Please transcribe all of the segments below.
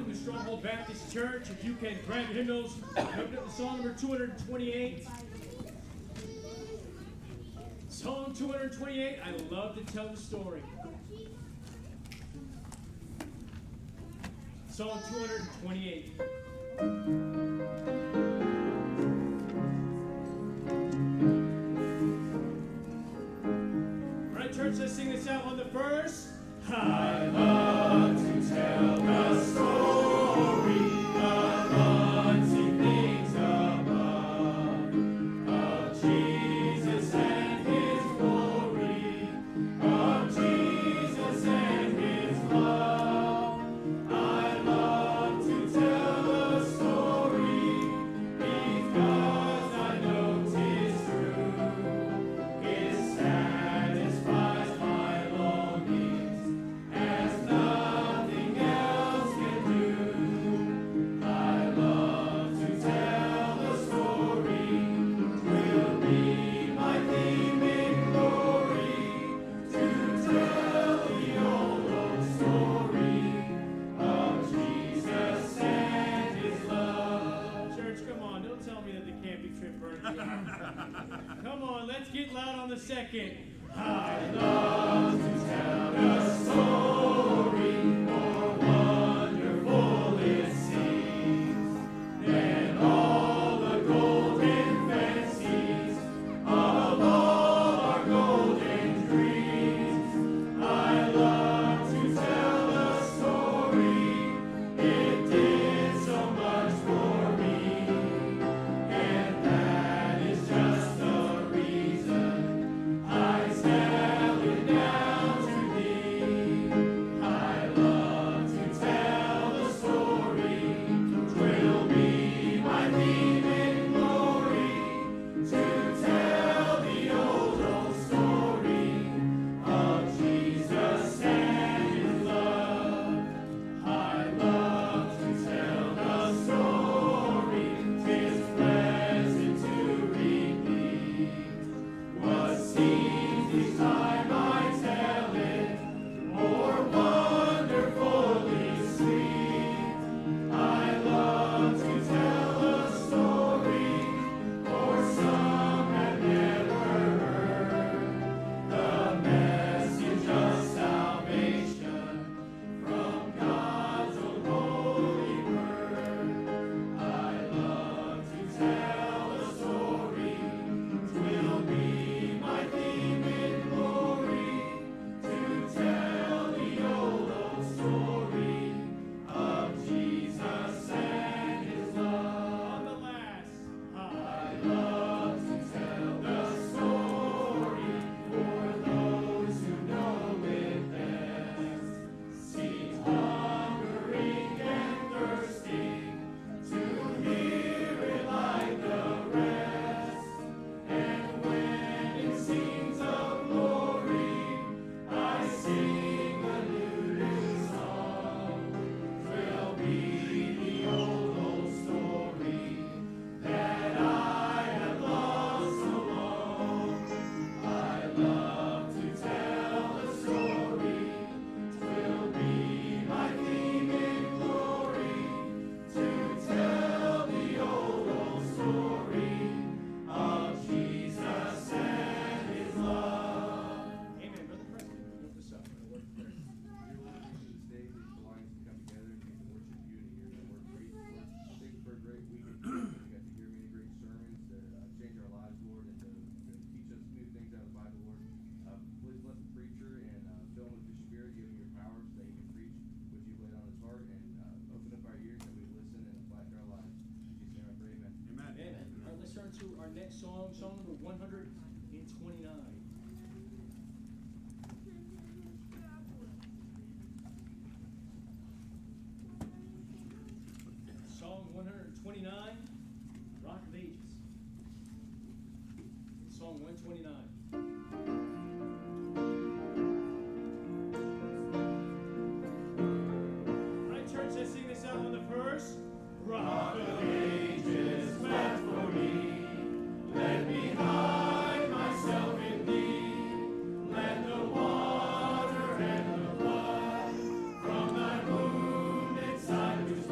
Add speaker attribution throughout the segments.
Speaker 1: welcome to Stronghold Baptist Church. If you can grab your hymnals, open up to song number 228. Song 228, I love to tell the story. Song 228. All right, church, let's sing this out on the verse. I love to tell the story of unseen things above, of Jesus and His glory, of Jesus and His love. I love to tell the story because I know 'tis true. It satisfies my longings as nothing else can do. I love to tell the story, will be my theme in glory, to tell the old story of Jesus and His love. Church, come on, don't tell me that the camping trip burned you. Come on, let's get loud on the second. I love to tell the story, more wonderful it seems than all the golden fancies of all our golden dreams. I love to tell the story, it did so much for me, and that is just the reason I tell it now to thee. I love to tell the story, 'twill be my theme in glory, to tell the old story of Jesus and His love. I love to tell the story, 'tis pleasant to repeat what seems each time I tell it more wonderfully sweet. I love to tell a story, for some have never heard the message of salvation from God's own holy word. I love to tell a story, 'twill be my theme in glory, to tell the old story of Jesus and His love. On the last, I love to tell the story for those who know it best, seems hungering and thirsting to hear it like the rest. And when it seems of glory, I sing a new song. 'Twill be the old story that I have lost so long. I love to tell the story, 'twill be my theme in glory, to tell the old story of Jesus and His love. Amen. Brother Preston, lift us up.
Speaker 2: This day, these belongings to come together and we can worship you and hear your word preached. Lord, thank you for a great weekend. We got to hear many great sermons that change our lives, Lord, and to teach us new things out of the Bible, Lord. Please bless the preacher and fill him with your spirit, give him your power so that he can preach what you laid on his heart, and open up our ears that we listen and apply it to our lives. In Jesus' name I pray, amen.
Speaker 1: Amen. All right, let's turn to our next song, song number 129. Song 129, Rock of Ages. Song 129. All right, church, let's sing this out on the verse. Rock of Ages, left for me, let me hide myself in thee. Let the water and the blood from thy wounded side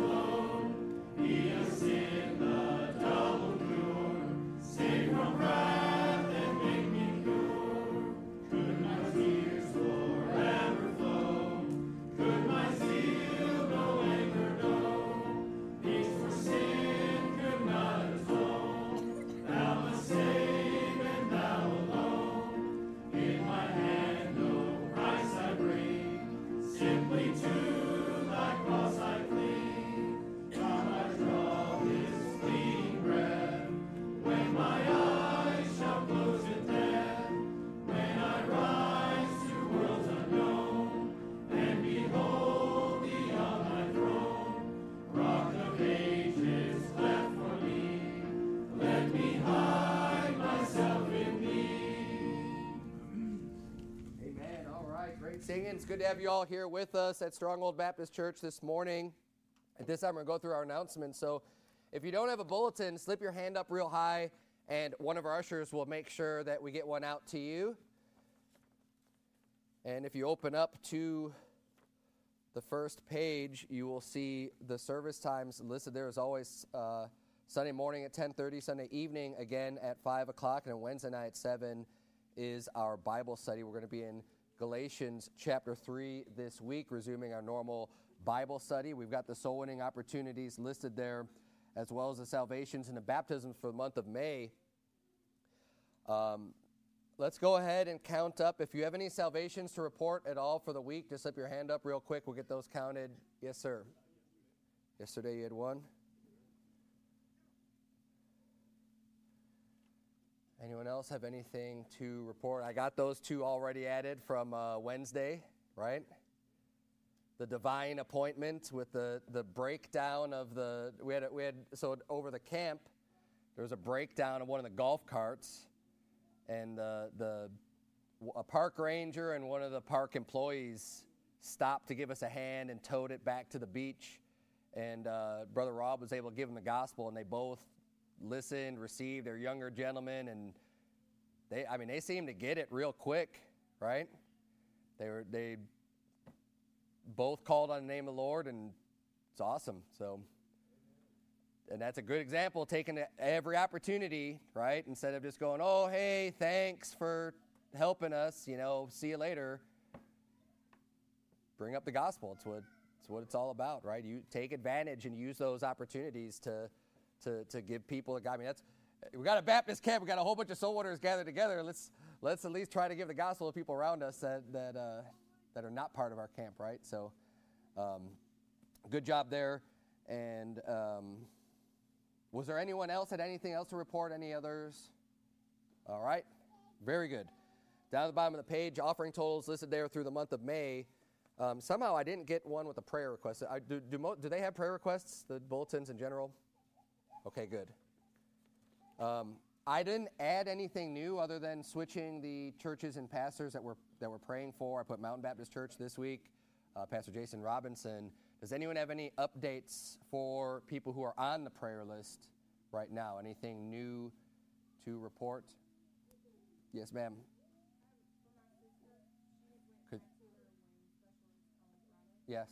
Speaker 3: Singing. It's good to have you all here with us at Stronghold Baptist Church this morning. At this time, we're going to go through our announcements. So if you don't have a bulletin, slip your hand up real high, and one of our ushers will make sure that we get one out to you. And if you open up to the first page, you will see the service times listed there. As always, Sunday morning at 10:30, Sunday evening again at 5 o'clock, and Wednesday night at 7 is our Bible study. We're going to be in Galatians chapter 3 this week, resuming our normal Bible study. We've got the soul winning opportunities listed there, as well as the salvations and the baptisms for the month of May. Let's go ahead and count up. If you have any salvations to report at all for the week, just slip your hand up real quick. We'll get those counted. Yes, sir. Yesterday you had one. Anyone else have anything to report? I got those two already added from Wednesday, right? The divine appointment with the breakdown of the we had so over the camp there was a breakdown of one of the golf carts, and a park ranger and one of the park employees stopped to give us a hand and towed it back to the beach, and Brother Rob was able to give them the gospel, and they both listened, received. They're younger gentlemen, and they seemed to get it real quick, right? They both called on the name of the Lord, and it's awesome. So, and that's a good example, taking every opportunity, right? Instead of just going, oh, hey, thanks for helping us, see you later. Bring up the gospel. It's what it's all about, right? You take advantage and use those opportunities to give people a God. I mean, we got a Baptist camp. We got a whole bunch of soul winners gathered together. Let's at least try to give the gospel to people around us that are not part of our camp, right? So, good job there. And was there anyone else had anything else to report? Any others? All right, very good. Down at the bottom of the page, offering totals listed there through the month of May. Somehow I didn't get one with a prayer request. Do they have prayer requests? The bulletins in general? Okay, good. I didn't add anything new other than switching the churches and pastors that we're praying for. I put Mountain Baptist Church this week, Pastor Jason Robinson. Does anyone have any updates for people who are on the prayer list right now? Anything new to report? Yes, ma'am. Yes.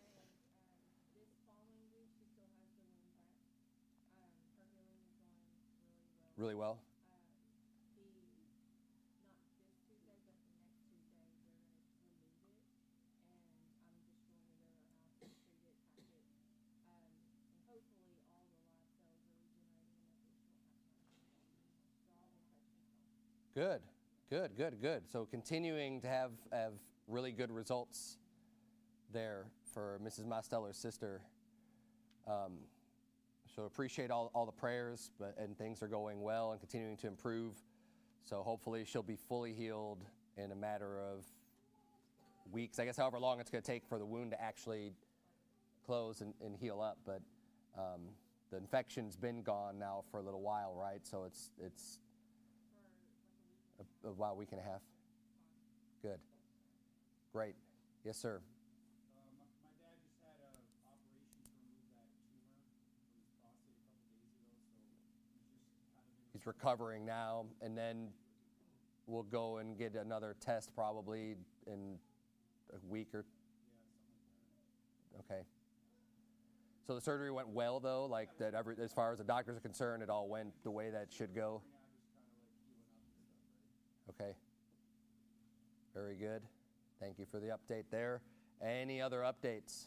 Speaker 3: Really well. Good. So continuing to have really good results there for Mrs. Mosteller's sister. So appreciate all the prayers, and things are going well and continuing to improve. So hopefully she'll be fully healed in a matter of weeks. I guess however long it's going to take for the wound to actually close and heal up. But the infection's been gone now for a little while, right? So it's about a week and a half. Good. Great. Yes, sir. He's recovering now, and then we'll go and get another test probably in a week or. Okay. So the surgery went well, though, like that. As far as the doctors are concerned, it all went the way that should go. Okay. Very good. Thank you for the update there. Any other updates?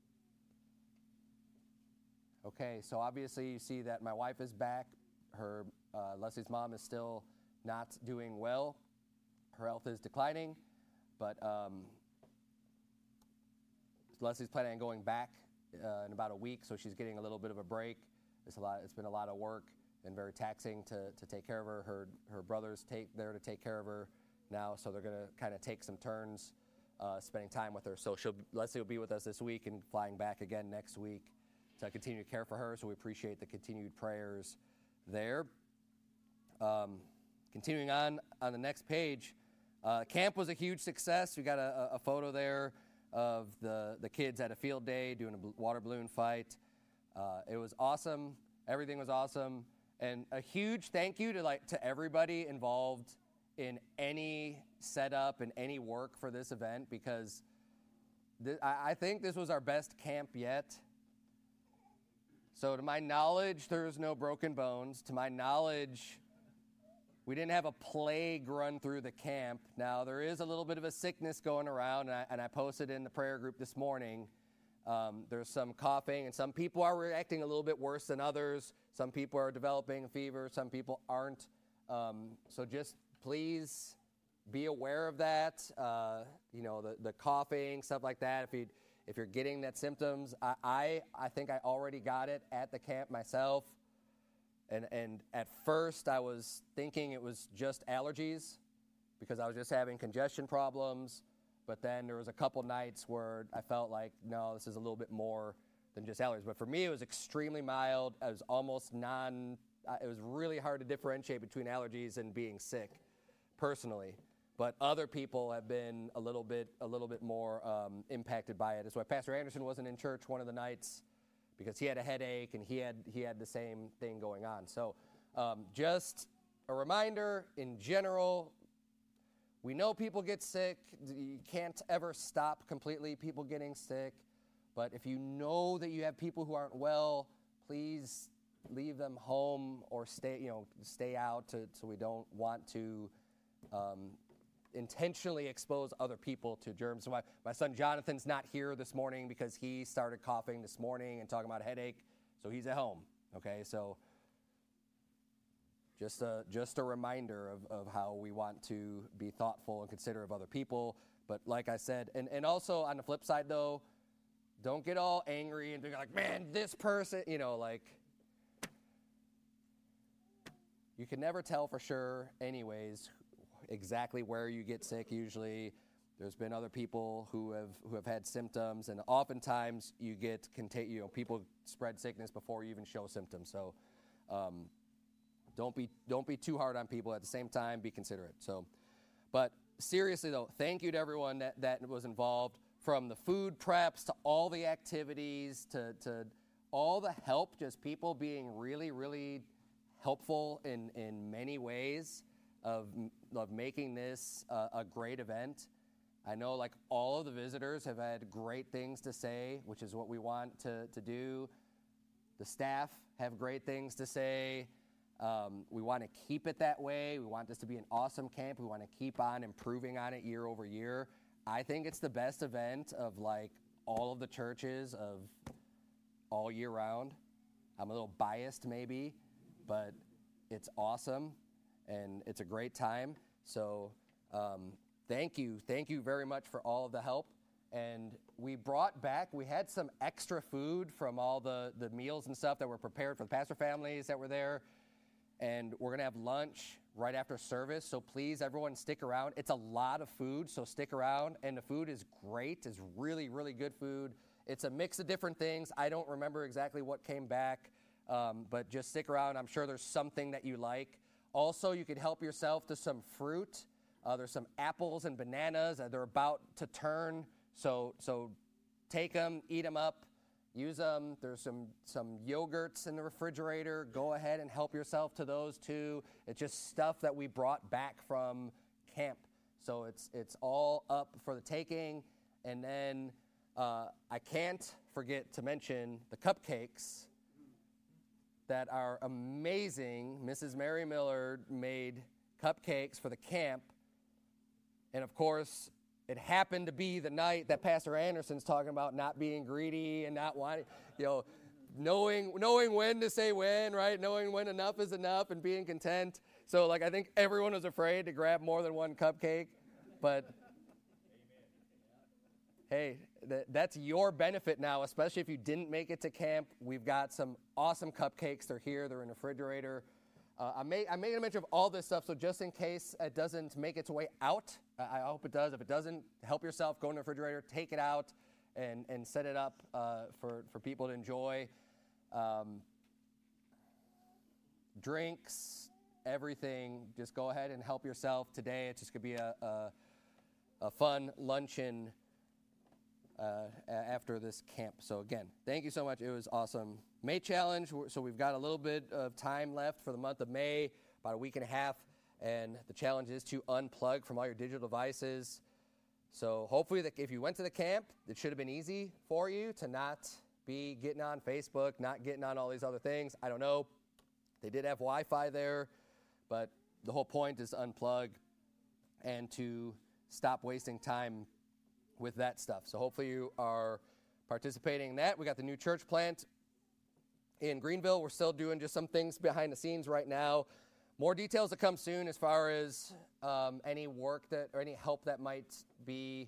Speaker 3: Okay, so obviously you see that my wife is back. Her Leslie's mom is still not doing well. Her health is declining, but Leslie's planning on going back in about a week, so she's getting a little bit of a break. It's been a lot of work and very taxing to take care of her. Her brother's there to take care of her now, so they're going to kind of take some turns spending time with her. So Leslie will be with us this week and flying back again next week to continue to care for her, so we appreciate the continued prayers there. Continuing on the next page, camp was a huge success. We got a photo there of the kids at a field day doing a water balloon fight. It was awesome. Everything was awesome. And a huge thank you to everybody involved in any setup and any work for this event, because I think this was our best camp yet. So to my knowledge, there's no broken bones. To my knowledge, we didn't have a plague run through the camp. Now, there is a little bit of a sickness going around, and I posted in the prayer group this morning. There's some coughing, and some people are reacting a little bit worse than others. Some people are developing a fever. Some people aren't. So just please be aware of that. The coughing, stuff like that. If you're getting that symptoms, I think I already got it at the camp myself. And at first I was thinking it was just allergies because I was just having congestion problems. But then there was a couple nights where I felt like, no, this is a little bit more than just allergies. But for me, it was extremely mild. I was almost it was really hard to differentiate between allergies and being sick personally. But other people have been a little bit more impacted by it. That's why Pastor Anderson wasn't in church one of the nights, because he had a headache and he had the same thing going on. So just a reminder, in general, we know people get sick. You can't ever stop completely people getting sick. But if you know that you have people who aren't well, please leave them home or stay out so we don't want to intentionally expose other people to germs. So my son Jonathan's not here this morning because he started coughing this morning and talking about a headache, so he's at home. Okay, so just a reminder of how we want to be thoughtful and considerate of other people. But like I said, and also on the flip side though, don't get all angry and be like, man, this person, you can never tell for sure anyways exactly where you get sick. Usually there's been other people who have had symptoms, and oftentimes you get people spread sickness before you even show symptoms. So don't be too hard on people. At the same time, be considerate. So, but seriously though, thank you to everyone that was involved, from the food preps to all the activities to all the help, just people being really, really helpful in many ways of making this a great event. I know all of the visitors have had great things to say, which is what we want to do. The staff have great things to say. We want to keep it that way. We want this to be an awesome camp. We want to keep on improving on it year over year. I think it's the best event of all of the churches of all year round. I'm a little biased maybe, but it's awesome and it's a great time. So thank you very much for all of the help. And we had some extra food from all the meals and stuff that were prepared for the pastor families that were there. And we're going to have lunch right after service, so please, everyone, stick around. It's a lot of food, so stick around. And the food is great. It's really, really good food. It's a mix of different things. I don't remember exactly what came back, but just stick around. I'm sure there's something that you like. Also, you can help yourself to some fruit. There's some apples and bananas. They're about to turn, so take them, eat them up. Use them. There's some yogurts in the refrigerator. Go ahead and help yourself to those too. It's just stuff that we brought back from camp. So it's all up for the taking. And then I can't forget to mention the cupcakes that are amazing. Mrs. Mary Miller made cupcakes for the camp. And of course, it happened to be the night that Pastor Anderson's talking about not being greedy and not wanting, knowing when to say when, right? Knowing when enough is enough and being content. So, I think everyone was afraid to grab more than one cupcake. But, hey, That's your benefit now, especially if you didn't make it to camp. We've got some awesome cupcakes. They're here. They're in the refrigerator. I made a mention of all this stuff, so just in case it doesn't make its way out, I hope it does. If it doesn't, help yourself. Go in the refrigerator, take it out, and set it up for people to enjoy. Drinks, everything. Just go ahead and help yourself today. It's just going to be a fun luncheon after this camp. So again, thank you so much. It was awesome. May Challenge, so we've got a little bit of time left for the month of May, about a week and a half, and the challenge is to unplug from all your digital devices. So hopefully if you went to the camp, it should have been easy for you to not be getting on Facebook, not getting on all these other things. I don't know. They did have Wi-Fi there, but the whole point is to unplug and to stop wasting time with that stuff. So hopefully you are participating in that. We got the new church plant in Greenville. We're still doing just some things behind the scenes right now. More details to come soon as far as any work that or any help that might be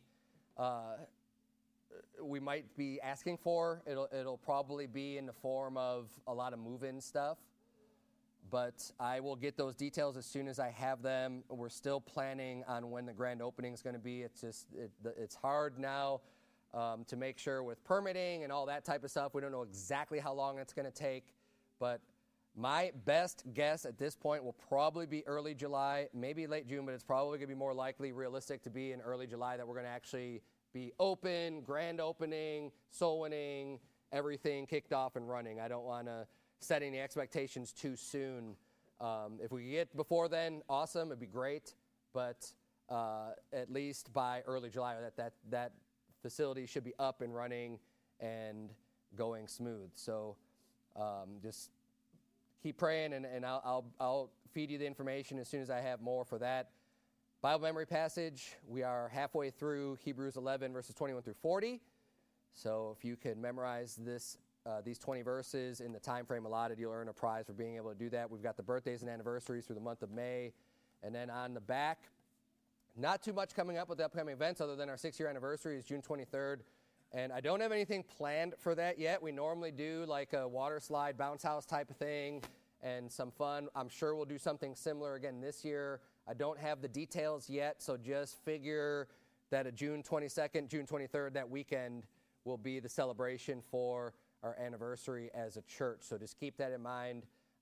Speaker 3: we might be asking for. It'll probably be in the form of a lot of move-in stuff. But I will get those details as soon as I have them. We're still planning on when the grand opening is going to be. It's just it's hard now to make sure with permitting and all that type of stuff. We don't know exactly how long it's going to take, but my best guess at this point will probably be early July, maybe late June, but it's probably going to be more likely realistic to be in early July that we're going to actually be open, grand opening, soul winning, everything kicked off and running. I don't want to set any expectations too soon. If we get before then, awesome, it'd be great, but at least by early July, that facility should be up and running and going smooth. So just keep praying, and I'll feed you the information as soon as I have more for that. Bible memory passage, we are halfway through Hebrews 11, verses 21 through 40. So if you could memorize these 20 verses in the time frame allotted, you'll earn a prize for being able to do that. We've got the birthdays and anniversaries through the month of May. And then on the back, not too much coming up with the upcoming events other than our 6-year anniversary is June 23rd. And I don't have anything planned for that yet. We normally do like a water slide, bounce house type of thing and some fun. I'm sure we'll do something similar again this year. I don't have the details yet, so just figure that a June 22nd, June 23rd, that weekend will be the celebration for our anniversary as a church. So just keep that in mind.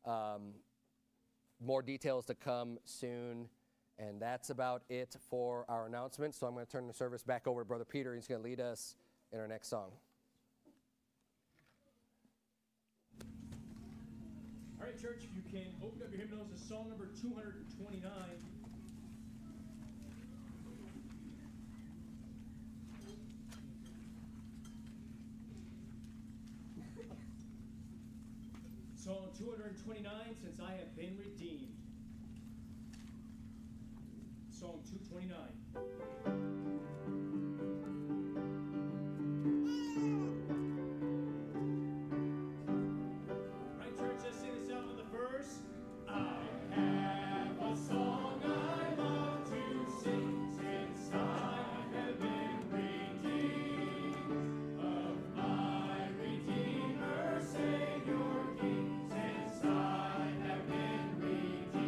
Speaker 3: More details to come soon. And that's about it for our announcements. So I'm going to turn the service back over to Brother Peter. He's going to lead us in our next song.
Speaker 1: All right, church, if you can open up your hymnals to song number 229. Song 229, Since I Have Been Redeemed. Song 229.
Speaker 4: Redeemed.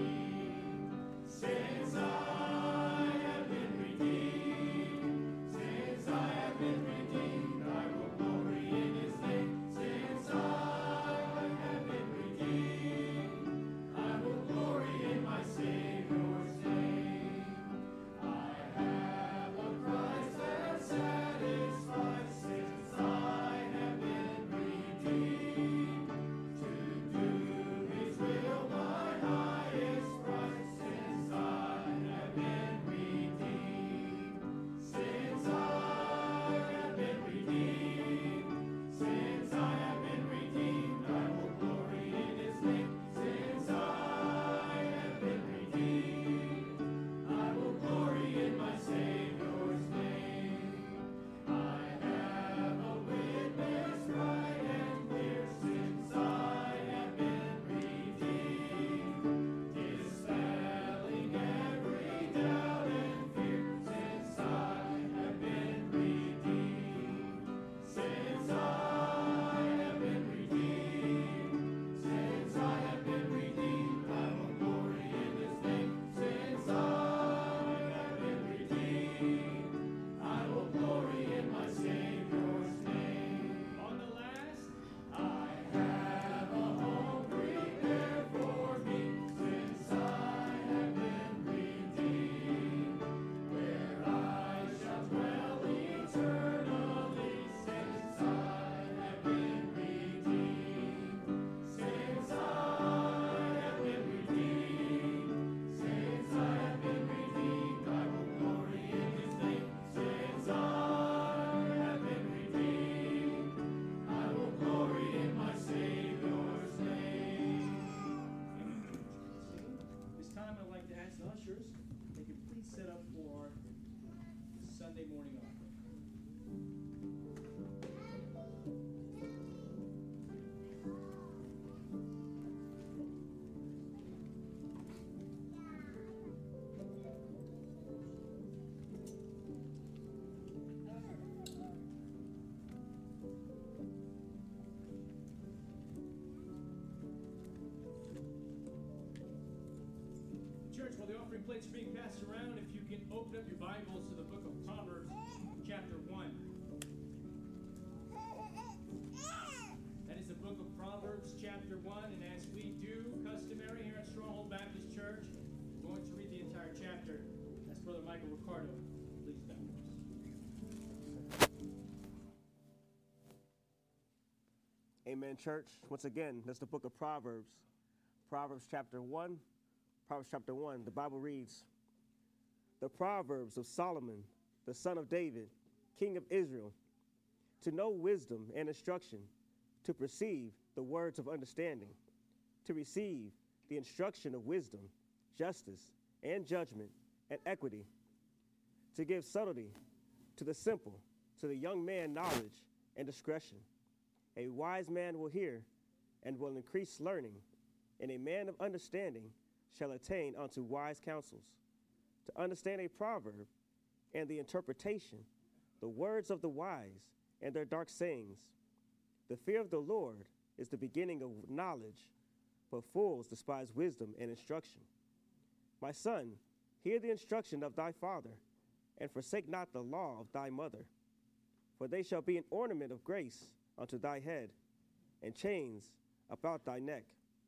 Speaker 1: church, while the offering plates are being passed around, if you can open up your Bibles to the book of Proverbs, chapter 1. That is the book of Proverbs, chapter 1, and as we do customary here at Stronghold Baptist Church, I'm going to read the entire chapter. That's Brother Michael Ricardo. Please stand with us.
Speaker 4: Amen, church. Once again, that's the book of Proverbs. Proverbs chapter 1. Proverbs chapter 1, the Bible reads, "The Proverbs of Solomon, the son of David, king of Israel, to know wisdom and instruction, to perceive the words of understanding, to receive the instruction of wisdom, justice, and judgment, and equity, to give subtlety to the simple, to the young man knowledge and discretion. A wise man will hear and will increase learning, and a man of understanding shall attain unto wise counsels. To understand a proverb and the interpretation, the words of the wise and their dark sayings. The fear of the Lord is the beginning of knowledge, but fools despise wisdom and instruction. My son, hear the instruction of thy father, and forsake not the law of thy mother. For they shall be an ornament of grace unto thy head, and chains about thy neck.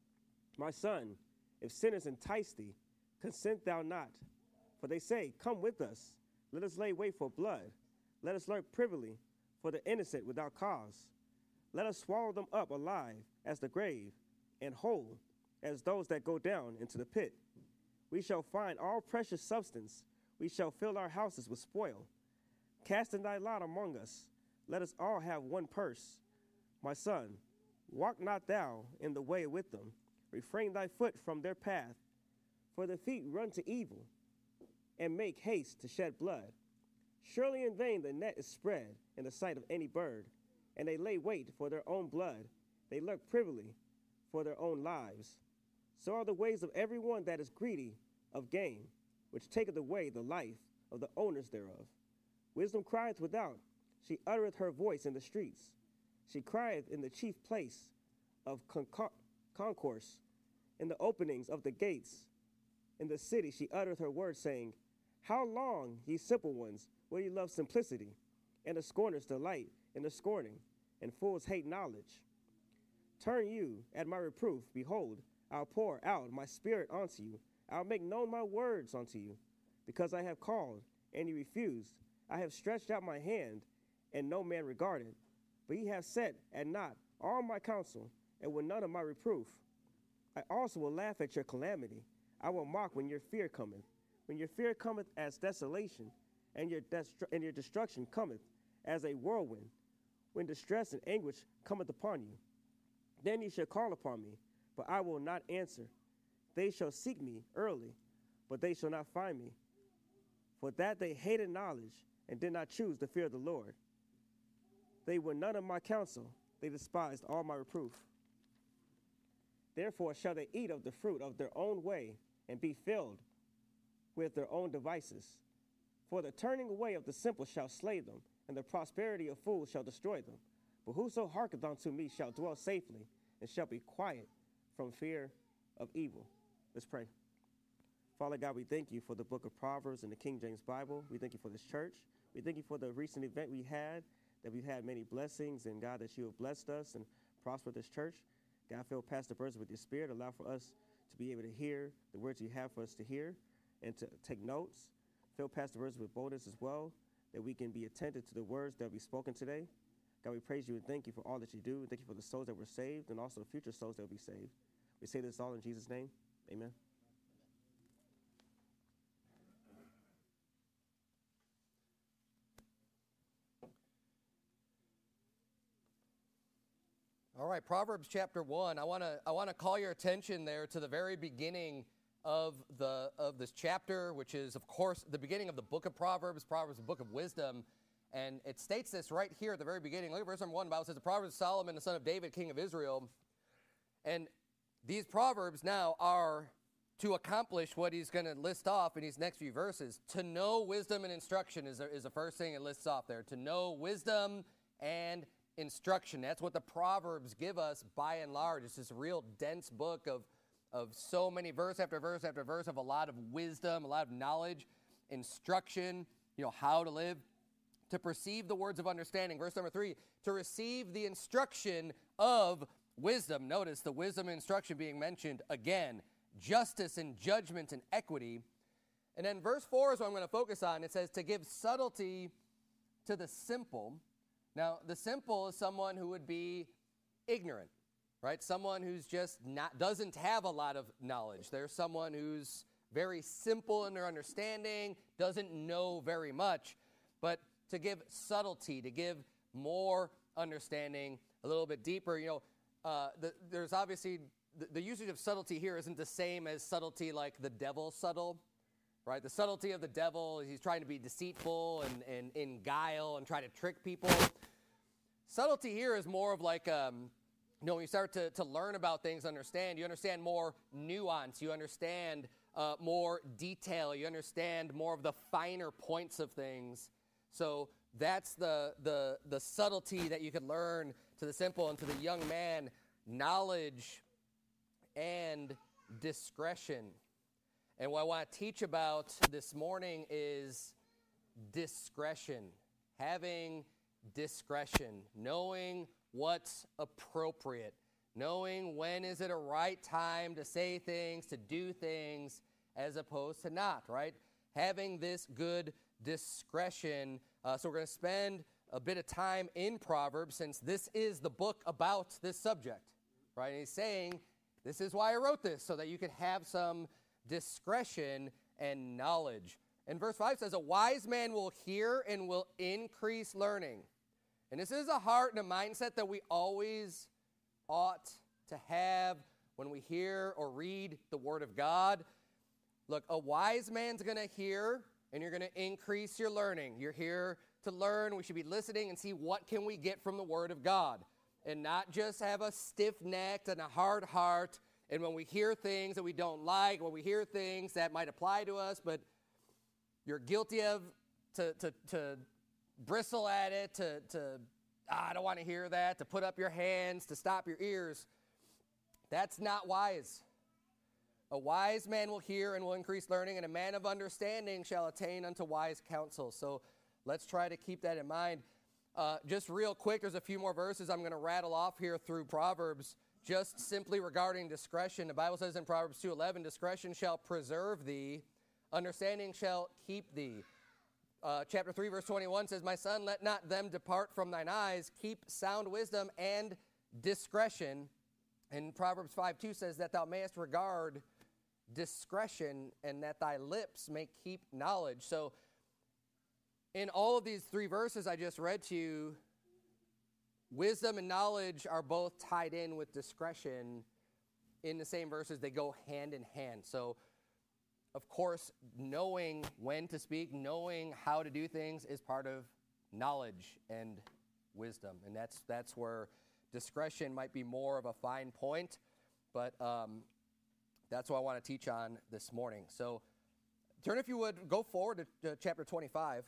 Speaker 4: My son, if sinners entice thee, consent thou not. For they say, Come with us, let us lay wait for blood. Let us lurk privily for the innocent without cause. Let us swallow them up alive as the grave, and whole as those that go down into the pit. We shall find all precious substance. We shall fill our houses with spoil. Cast in thy lot among us. Let us all have one purse. My son, walk not thou in the way with them. Refrain thy foot from their path. For the feet run to evil, and make haste to shed blood. Surely in vain the net is spread in the sight of any bird, and they lay wait for their own blood. They lurk privily for their own lives. So are the ways of every one that is greedy of gain, which taketh away the life of the owners thereof. Wisdom crieth without, she uttereth her voice in the streets. She crieth in the chief place of concourse, in the openings of the gates. In the city she uttereth her words, saying, How long, ye simple ones, will ye love simplicity? And the scorners delight in the scorning, and fools hate knowledge. Turn you at my reproof. Behold, I'll pour out my spirit unto you. I'll make known my words unto you. Because I have called, and ye refused. I have stretched out my hand, and no man regarded. But ye have set at naught all my counsel, and with none of my reproof. I also will laugh at your calamity. I will mock when your fear cometh. When your fear cometh as desolation, and your destruction cometh as a whirlwind. When distress and anguish cometh upon you. Then ye shall call upon me, but I will not answer. They shall seek me early, but they shall not find me. For that they hated knowledge, and did not choose the fear of the Lord. They were none of my counsel. They despised all my reproof. Therefore shall they eat of the fruit of their own way, and be filled with their own devices. For the turning away of the simple shall slay them, and the prosperity of fools shall destroy them. But whoso hearkeneth unto me shall dwell safely, and shall be quiet from fear of evil. Let's pray. Father God, we thank you for the book of Proverbs in the King James Bible. We thank you for this church. We thank you for the recent event we had, that we've had many blessings, and God, that you have blessed us and prospered this church. God, fill Pastor Burns with your spirit. Allow for us to be able to hear the words you have for us to hear and to take notes. Fill Pastor Burns with boldness as well, that we can be attentive to the words that will be spoken today. God, we praise you and thank you for all that you do. Thank you for the souls that were saved and also the future souls that will be saved. We say this all in Jesus' name. Amen.
Speaker 3: All right, Proverbs chapter 1. I want to call your attention there to the very beginning of this chapter, which is, of course, the beginning of the book of Proverbs. Proverbs, the book of wisdom. And it states this right here at the very beginning. Look at verse number 1. The Bible says, the Proverbs of Solomon, the son of David, king of Israel. And these Proverbs now are to accomplish what he's going to list off in these next few verses. To know wisdom and instruction is the first thing it lists off there. To know wisdom and instruction. That's what the Proverbs give us by and large. It's this real dense book of so many verse after verse after verse of a lot of wisdom, a lot of knowledge, instruction, how to live, to perceive the words of understanding. Verse number 3, to receive the instruction of wisdom. Notice the wisdom and instruction being mentioned again, justice and judgment and equity. And then verse 4 is what I'm going to focus on. It says to give subtlety to the simple. Now, the simple is someone who would be ignorant, right? Someone who's just doesn't have a lot of knowledge. There's someone who's very simple in their understanding, doesn't know very much, but to give subtlety, to give more understanding, a little bit deeper. There's obviously, the usage of subtlety here isn't the same as subtlety like the devil's subtle, right? The subtlety of the devil is he's trying to be deceitful and in guile and try to trick people. Subtlety here is more of like, when you start to learn about things, you understand more nuance, you understand more detail, you understand more of the finer points of things. So that's the subtlety that you could learn to the simple, and to the young man, knowledge and discretion. And what I want to teach about this morning is discretion, having discretion, knowing what's appropriate, knowing when is it a right time to say things, to do things, as opposed to not, right? Having this good discretion. So we're going to spend a bit of time in Proverbs, since this is the book about this subject, right? And he's saying, this is why I wrote this, so that you could have some discretion and knowledge. And verse 5 says, a wise man will hear and will increase learning. And this is a heart and a mindset that we always ought to have when we hear or read the Word of God. Look, a wise man's going to hear, and you're going to increase your learning. You're here to learn. We should be listening and see what can we get from the Word of God, and not just have a stiff neck and a hard heart. And when we hear things that we don't like, when we hear things that might apply to us, but you're guilty of to bristle at it, I don't want to hear that, to put up your hands, to stop your ears. That's not wise. A wise man will hear and will increase learning, and a man of understanding shall attain unto wise counsel. So let's try to keep that in mind. Just real quick, there's a few more verses I'm going to rattle off here through Proverbs, just simply regarding discretion. The Bible says in Proverbs 2:11, discretion shall preserve thee, understanding shall keep thee. Chapter 3, verse 21 says, my son, let not them depart from thine eyes. Keep sound wisdom and discretion. And Proverbs 5:2 says that thou mayest regard discretion, and that thy lips may keep knowledge. So in all of these three verses I just read to you, wisdom and knowledge are both tied in with discretion in the same verses. They go hand in hand. So, of course, knowing when to speak, knowing how to do things is part of knowledge and wisdom. And that's where discretion might be more of a fine point, but that's what I want to teach on this morning. So turn, if you would, go forward to chapter 25.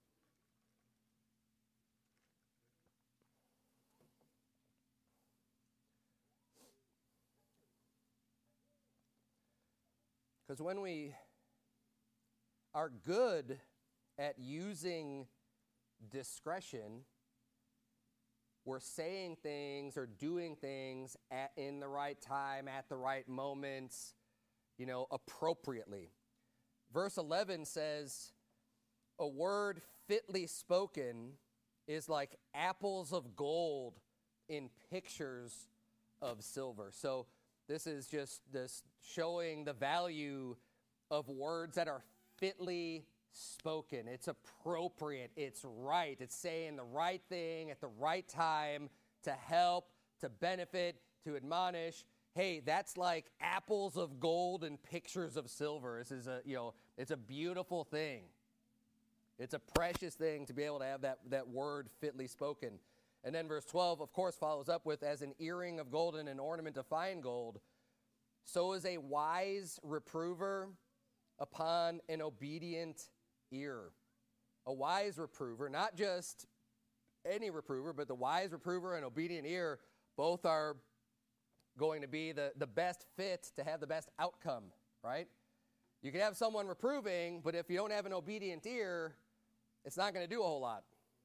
Speaker 3: Because when we are good at using discretion, we're saying things or doing things in the right time, at the right moments, appropriately. Verse 11 says, a word fitly spoken is like apples of gold in pictures of silver. So this is just this showing the value of words that are fitly spoken. It's appropriate. It's right. It's saying the right thing at the right time to help, to benefit, to admonish. Hey, that's like apples of gold and pictures of silver. This is it's a beautiful thing. It's a precious thing to be able to have that word fitly spoken. And then verse 12, of course, follows up with, as an earring of gold and an ornament of fine gold, so is a wise reprover upon an obedient ear. A wise reprover, not just any reprover, but the wise reprover and obedient ear, both are going to be the best fit to have the best outcome, right? You can have someone reproving, but if you don't have an obedient ear, it's not going to do a whole lot.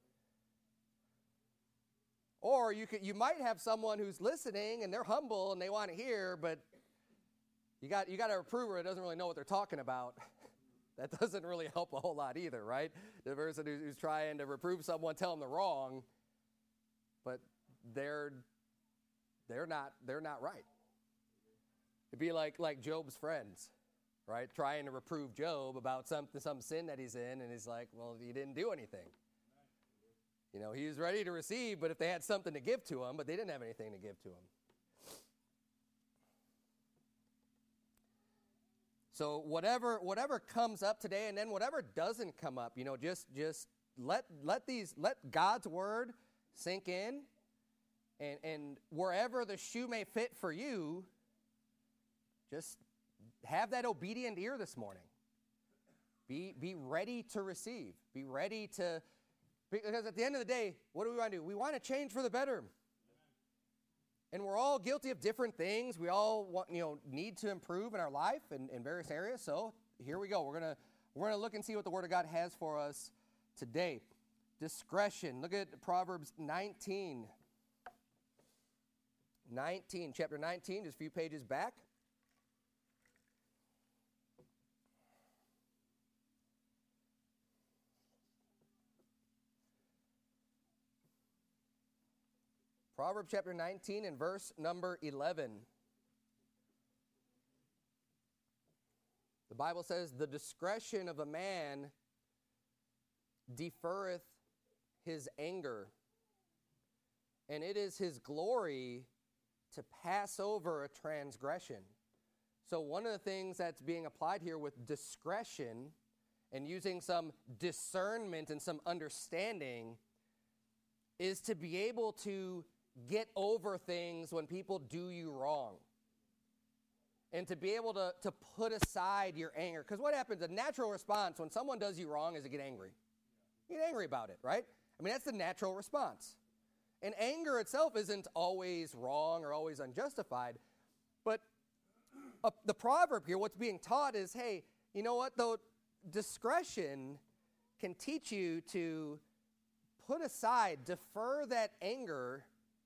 Speaker 3: Or you might have someone who's listening and they're humble and they want to hear, but you got a reprover that doesn't really know what they're talking about. That doesn't really help a whole lot either, right? The person who's trying to reprove someone, tell them they're wrong, but they're not right. It'd be like Job's friends, right? Trying to reprove Job about some sin that he's in, and he's like, well, you didn't do anything. You know, he was ready to receive, but if they had something to give to him, but they didn't have anything to give to him. So whatever comes up today, and then whatever doesn't come up, you know, just let God's word sink in, and wherever the shoe may fit for you, just have that obedient ear this morning. Be ready to receive. Be ready to, because at the end of the day, what do we want to do? We want to change for the better. And we're all guilty of different things. We all need to improve in our life in various areas. So here we go. We're gonna look and see what the Word of God has for us today. Discretion. Look at Proverbs 19. Chapter 19, just a few pages back. Proverbs chapter 19 and verse number 11. The Bible says, the discretion of a man deferreth his anger, and it is his glory to pass over a transgression. So one of the things that's being applied here with discretion and using some discernment and some understanding is to be able to get over things when people do you wrong. And to be able to put aside your anger. Because what happens, a natural response when someone does you wrong is to get angry. You get angry about it, right? I mean, that's the natural response. And anger itself isn't always wrong or always unjustified. But the proverb here, what's being taught is, hey, you know what, though discretion can teach you to put aside, defer that anger.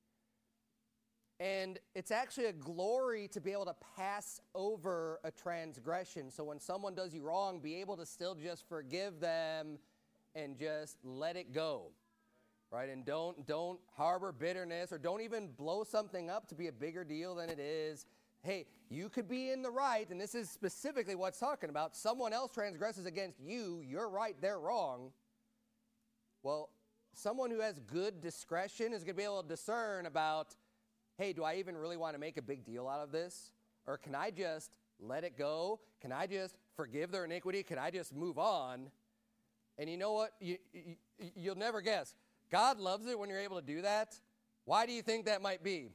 Speaker 3: And it's actually a glory to be able to pass over a transgression. So when someone does you wrong, be able to still just forgive them and just let it go, right? And don't harbor bitterness, or don't even blow something up to be a bigger deal than it is. Hey, you could be in the right, and this is specifically what's talking about. Someone else transgresses against you, you're right, they're wrong. Well, someone who has good discretion is going to be able to discern about, hey, do I even really want to make a big deal out of this? Or can I just let it go? Can I just forgive their iniquity? Can I just move on? And you know what? You'll never guess. God loves it when you're able to do that. Why do you think that might be?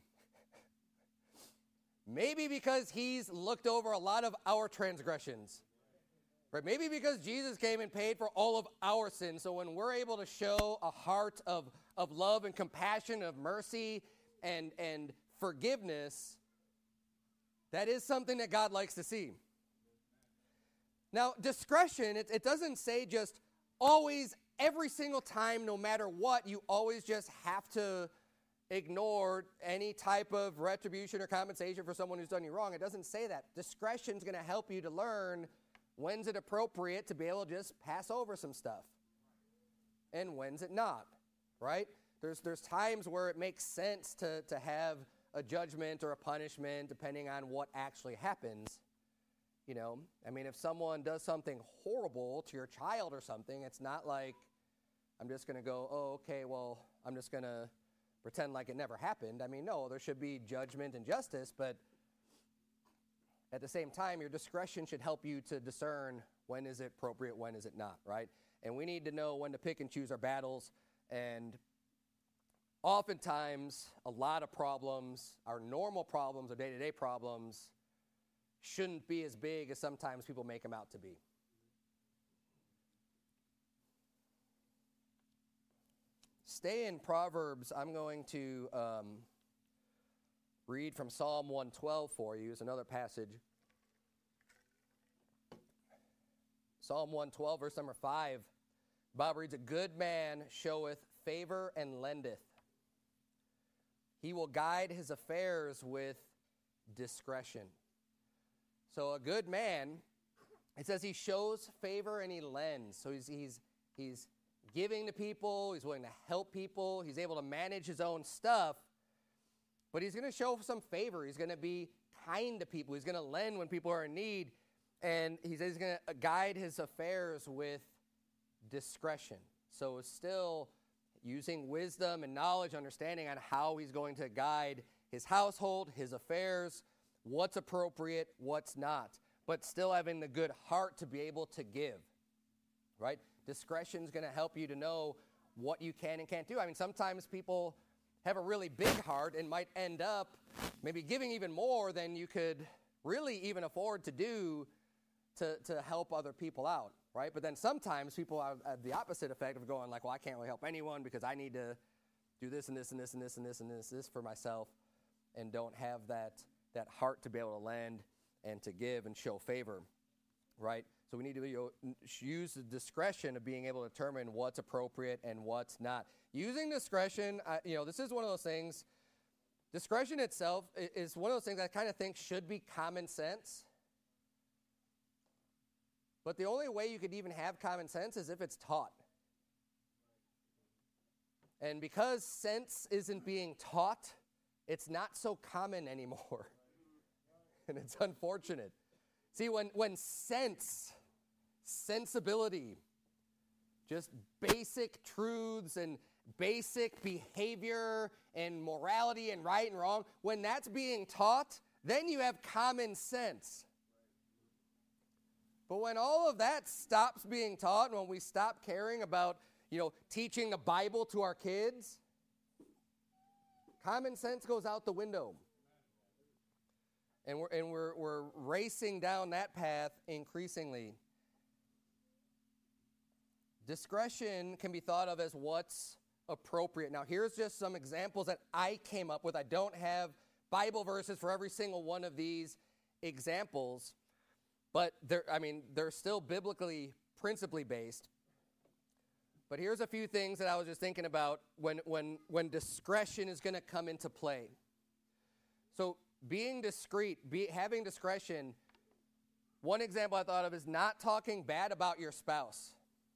Speaker 3: Maybe because he's looked over a lot of our transgressions. Right? Maybe because Jesus came and paid for all of our sins. So when we're able to show a heart of love and compassion, of mercy and forgiveness, that is something that God likes to see. Now, discretion, it doesn't say just always, every single time, no matter what, you always just have to ignore any type of retribution or compensation for someone who's done you wrong. It doesn't say that. Discretion is going to help you to learn when's it appropriate to be able to just pass over some stuff and when's it not, right? There's times where it makes sense to have a judgment or a punishment depending on what actually happens. You know, I mean, if someone does something horrible to your child or something, it's not like I'm just going to go, oh, okay, well, I'm just going to pretend like it never happened. I mean, no, there should be judgment and justice, but at the same time, your discretion should help you to discern when is it appropriate, when is it not, right? And we need to know when to pick and choose our battles. And oftentimes, a lot of problems, our normal problems, our day-to-day problems, shouldn't be as big as sometimes people make them out to be. Stay in Proverbs. I'm going to read from Psalm 112 for you. It's another passage. Psalm 112, verse number 5. The Bible reads, "A good man showeth favor and lendeth. He will guide his affairs with discretion." So a good man, it says he shows favor and he lends. So he's giving to people. He's willing to help people. He's able to manage his own stuff. But he's going to show some favor. He's going to be kind to people. He's going to lend when people are in need. And he says he's going to guide his affairs with discretion. So it's still using wisdom and knowledge, understanding on how he's going to guide his household, his affairs, what's appropriate, what's not. But still having the good heart to be able to give, right? Discretion is going to help you to know what you can and can't do. I mean, sometimes people have a really big heart and might end up maybe giving even more than you could really even afford to do to help other people out, right? But then sometimes people have the opposite effect of going like, well, I can't really help anyone because I need to do this and this and this and this and this and this for myself, and don't have that heart to be able to lend and to give and show favor, right? So we need to use the discretion of being able to determine what's appropriate and what's not. Using discretion, this is one of those things. Discretion itself is one of those things I kind of think should be common sense. But the only way you could even have common sense is if it's taught. And because sense isn't being taught, it's not so common anymore. And it's unfortunate. See, when sensibility, just basic truths and basic behavior and morality and right and wrong, when that's being taught, then you have common sense. But when all of that stops being taught, when we stop caring about, teaching the Bible to our kids, common sense goes out the window. And we're racing down that path increasingly. Discretion can be thought of as what's appropriate. Now, here's just some examples that I came up with. I don't have Bible verses for every single one of these examples, but they're still biblically, principally based. But here's a few things that I was just thinking about when discretion is going to come into play. So being discreet, having discretion, one example I thought of is not talking bad about your spouse.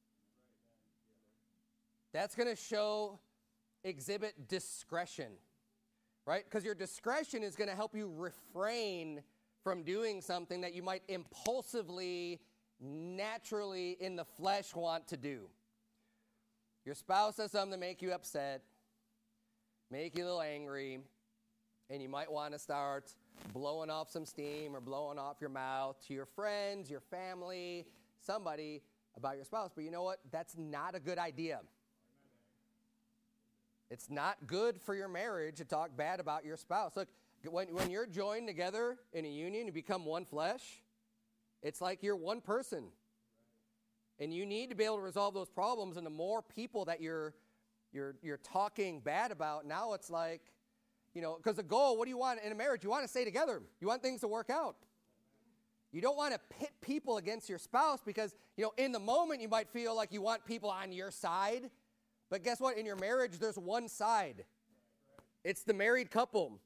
Speaker 3: That's going to exhibit discretion, right? Because your discretion is going to help you refrain from doing something that you might impulsively, naturally, in the flesh want to do. Your spouse does something to make you upset, make you a little angry, and you might want to start blowing off some steam or blowing off your mouth to your friends, your family, somebody about your spouse. But you know what? That's not a good idea. It's not good for your marriage to talk bad about your spouse. Look, when you're joined together in a union, you become one flesh. It's like you're one person. And you need to be able to resolve those problems. And the more people that you're talking bad about, now it's like, because the goal, what do you want in a marriage? You want to stay together. You want things to work out. You don't want to pit people against your spouse because, in the moment you might feel like you want people on your side. But guess what? In your marriage, there's one side. It's the married couple.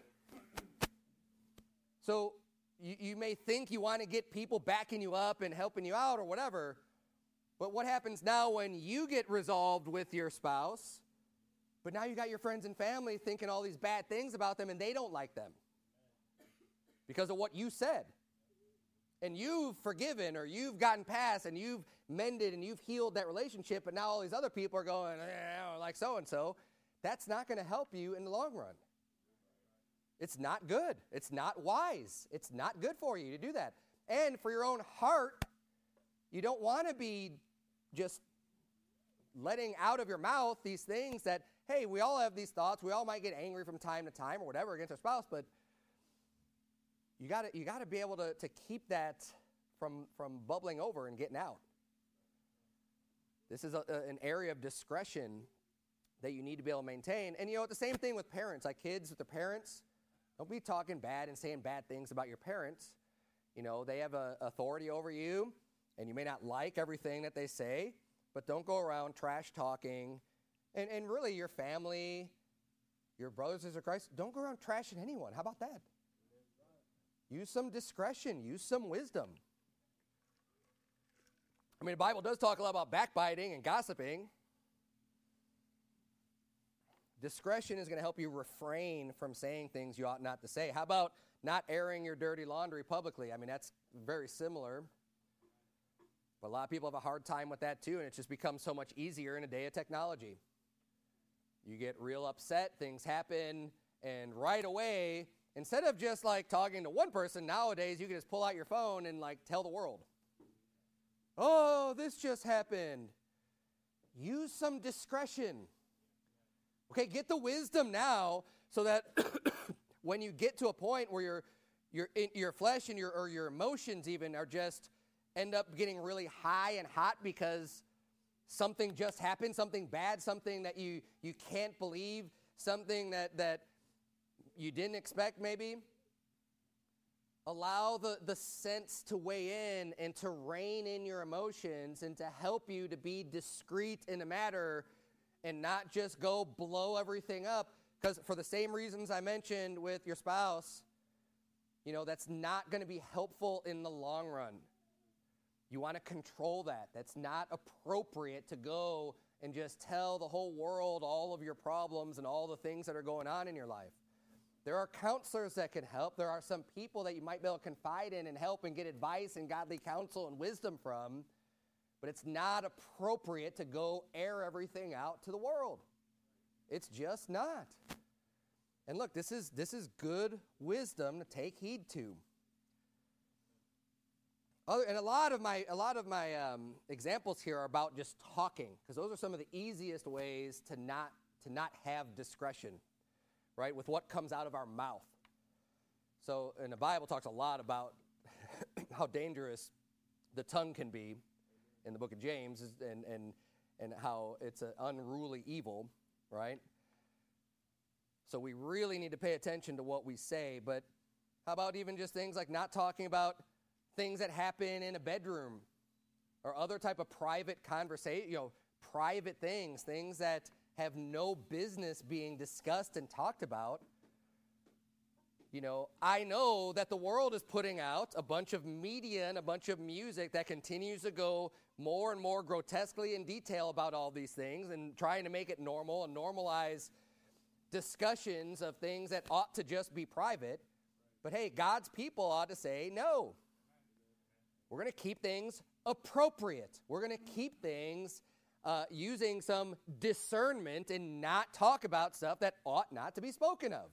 Speaker 3: So you may think you want to get people backing you up and helping you out or whatever. But what happens now when you get resolved with your spouse, but now you got your friends and family thinking all these bad things about them and they don't like them because of what you said. And you've forgiven or you've gotten past and you've mended and you've healed that relationship, but now all these other people are going, like so-and-so. That's not going to help you in the long run. It's not good. It's not wise. It's not good for you to do that. And for your own heart, you don't want to be just letting out of your mouth these things that, hey, we all have these thoughts. We all might get angry from time to time or whatever against our spouse, but you got to be able to keep that from bubbling over and getting out. This is an area of discretion that you need to be able to maintain. And, the same thing with parents, like kids with their parents. Don't be talking bad and saying bad things about your parents. You know, they have a authority over you, and you may not like everything that they say, but don't go around trash talking. And really, your family, your brothers and sisters of Christ, don't go around trashing anyone. How about that? Use some discretion. Use some wisdom. I mean, the Bible does talk a lot about backbiting and gossiping. Discretion is going to help you refrain from saying things you ought not to say. How about not airing your dirty laundry publicly? I mean, that's very similar. But a lot of people have a hard time with that too, and it's just become so much easier in a day of technology. You get real upset, things happen, and right away, instead of just like talking to one person, nowadays you can just pull out your phone and like tell the world. Oh, this just happened. Use some discretion. Okay, get the wisdom now so that when you get to a point where your flesh and your emotions even are just end up getting really high and hot because something just happened, something bad, something that you can't believe, something that you didn't expect maybe. Allow the sense to weigh in and to rein in your emotions and to help you to be discreet in the matter and not just go blow everything up. Because for the same reasons I mentioned with your spouse, you know, that's not going to be helpful in the long run. You want to control that. That's not appropriate to go and just tell the whole world all of your problems and all the things that are going on in your life. There are counselors that can help. There are some people that you might be able to confide in and help and get advice and godly counsel and wisdom from, but it's not appropriate to go air everything out to the world. It's just not. And look, this is good wisdom to take heed to. And a lot of my examples here are about just talking, because those are some of the easiest ways to not have discretion, right, with what comes out of our mouth. So, and the Bible talks a lot about how dangerous the tongue can be in the book of James, and how it's an unruly evil, right? So we really need to pay attention to what we say. But how about even just things like not talking about things that happen in a bedroom or other type of private conversation, private things that have no business being discussed and talked about. You know, I know that the world is putting out a bunch of media and a bunch of music that continues to go more and more grotesquely in detail about all these things and trying to make it normal and normalize discussions of things that ought to just be private. But hey, God's people ought to say, no. We're going to keep things appropriate. We're going to keep things using some discernment and not talk about stuff that ought not to be spoken of.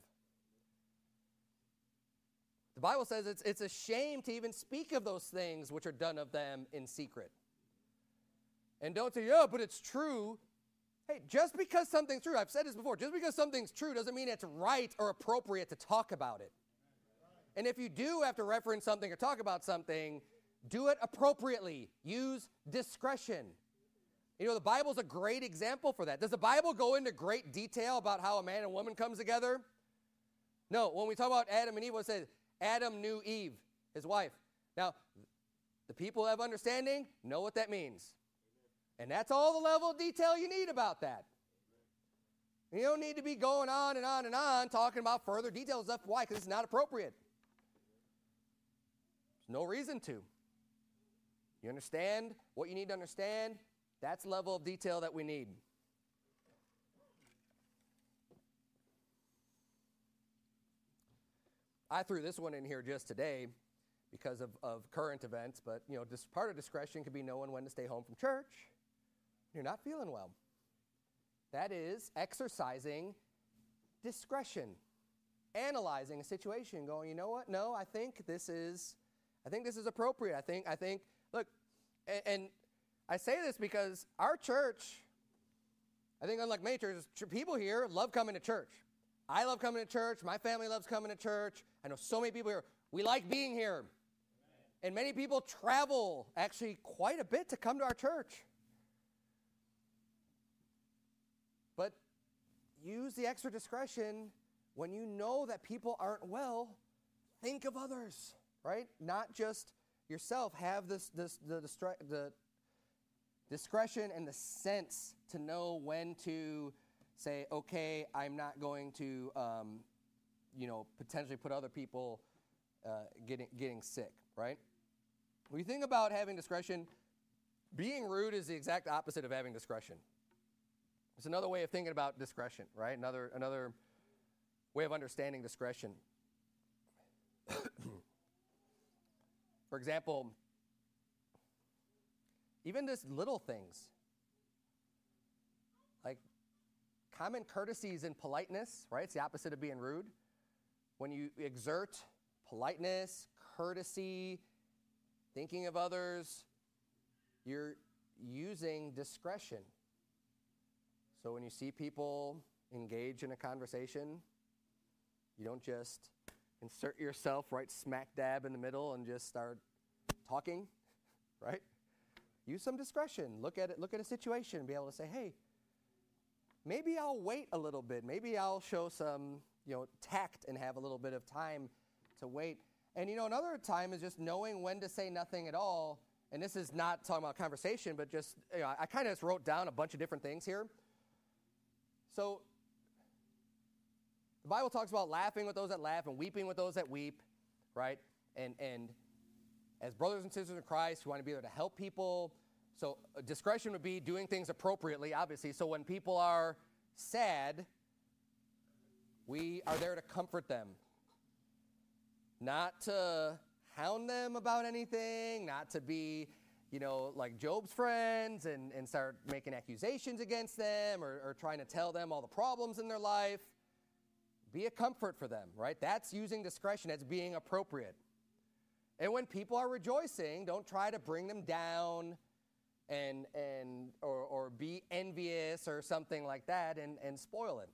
Speaker 3: The Bible says it's a shame to even speak of those things which are done of them in secret. And don't say, yeah, but it's true. Hey, just because something's true, I've said this before, just because something's true doesn't mean it's right or appropriate to talk about it. And if you do have to reference something or talk about something, do it appropriately. Use discretion. You know, the Bible's a great example for that. Does the Bible go into great detail about how a man and woman comes together? No. When we talk about Adam and Eve, it says Adam knew Eve, his wife. Now, the people who have understanding know what that means. And that's all the level of detail you need about that. You don't need to be going on and on and on talking about further details of why, because it's not appropriate. There's no reason to. You understand what you need to understand? That's the level of detail that we need. I threw this one in here just today because of current events, but this part of discretion could be knowing when to stay home from church. You're not feeling well. That is exercising discretion, analyzing a situation, going, you know what? No, I think this is appropriate. I think. Look, and I say this because our church, I think unlike many churches, people here love coming to church. I love coming to church. My family loves coming to church. I know so many people here. We like being here. And many people travel actually quite a bit to come to our church. But use the extra discretion when you know that people aren't well, think of others, right? Not just yourself. Have the discretion and the sense to know when to say, okay, I'm not going to, potentially put other people getting sick, right? When you think about having discretion, being rude is the exact opposite of having discretion. It's another way of thinking about discretion, right? Another way of understanding discretion. For example, even just little things, like common courtesies and politeness, right? It's the opposite of being rude. When you exert politeness, courtesy, thinking of others, you're using discretion. So when you see people engage in a conversation, you don't just insert yourself right smack dab in the middle and just start talking, right? Use some discretion. Look at a situation and be able to say, hey, maybe I'll wait a little bit. Maybe I'll show some, tact and have a little bit of time to wait. And, another time is just knowing when to say nothing at all. And this is not talking about conversation, but just, I kind of just wrote down a bunch of different things here. So the Bible talks about laughing with those that laugh and weeping with those that weep, right? And as brothers and sisters in Christ, we want to be able to help people. So discretion would be doing things appropriately, obviously. So when people are sad, we are there to comfort them. Not to hound them about anything, not to be, like Job's friends and start making accusations against them or trying to tell them all the problems in their life. Be a comfort for them, right? That's using discretion. That's being appropriate. And when people are rejoicing, don't try to bring them down or be envious or something like that and spoil it.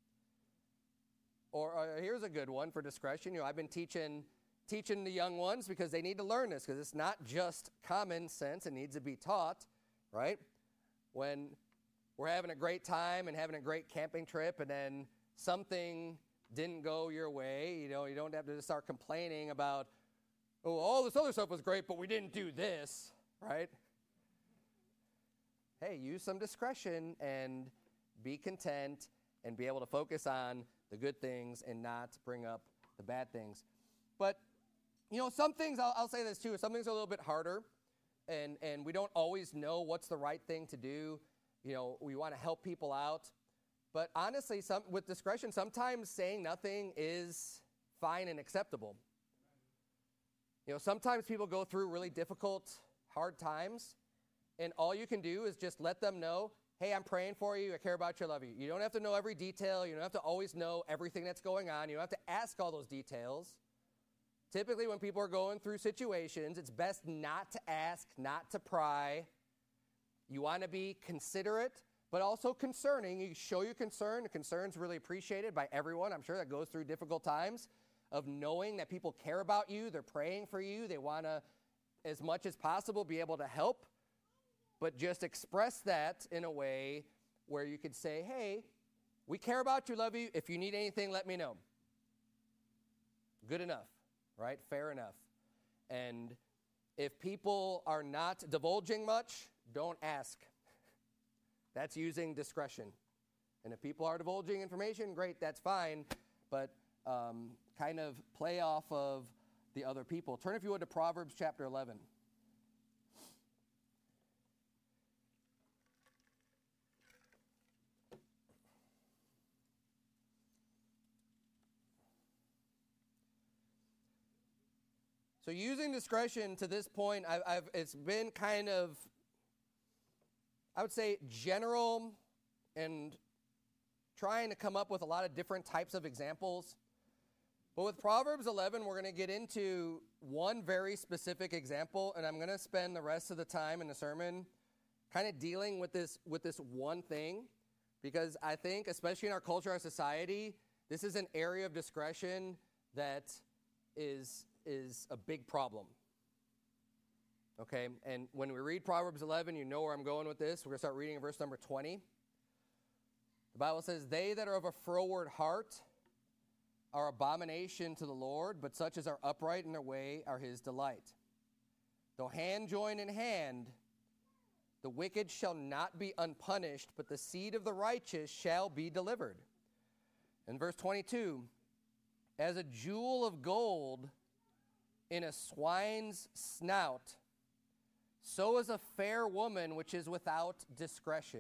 Speaker 3: Or here's a good one for discretion. I've been teaching the young ones because they need to learn this because it's not just common sense. It needs to be taught, right? When we're having a great time and having a great camping trip and then something didn't go your way, you don't have to just start complaining about, oh, all this other stuff was great, but we didn't do this, right? Hey, use some discretion and be content and be able to focus on the good things and not bring up the bad things. But, some things, I'll say this too, some things are a little bit harder, and we don't always know what's the right thing to do. We want to help people out. But honestly, with discretion, sometimes saying nothing is fine and acceptable. Sometimes people go through really difficult, hard times, and all you can do is just let them know, hey, I'm praying for you, I care about you, I love you. You don't have to know every detail. You don't have to always know everything that's going on. You don't have to ask all those details. Typically, when people are going through situations, it's best not to ask, not to pry. You want to be considerate, but also concerning. You show your concern. The concern's really appreciated by everyone. I'm sure that goes through difficult times of knowing that people care about you. They're praying for you. They want to, as much as possible, be able to help. But just express that in a way where you could say, hey, we care about you, love you. If you need anything, let me know. Good enough, right? Fair enough. And if people are not divulging much, don't ask. That's using discretion. And if people are divulging information, great, that's fine. But kind of play off of the other people. Turn, if you would, to Proverbs chapter 11. So using discretion to this point, it's been kind of, I would say, general and trying to come up with a lot of different types of examples. But with Proverbs 11, we're going to get into one very specific example, and I'm going to spend the rest of the time in the sermon kind of dealing with this one thing, because I think, especially in our culture, our society, this is an area of discretion that is a big problem. Okay, and when we read Proverbs 11, you know where I'm going with this. We're going to start reading in verse number 20. The Bible says, "They that are of a froward heart are abomination to the Lord, but such as are upright in their way are his delight. Though hand join in hand, the wicked shall not be unpunished, but the seed of the righteous shall be delivered. In verse 22, as a jewel of gold in a swine's snout, so is a fair woman which is without discretion.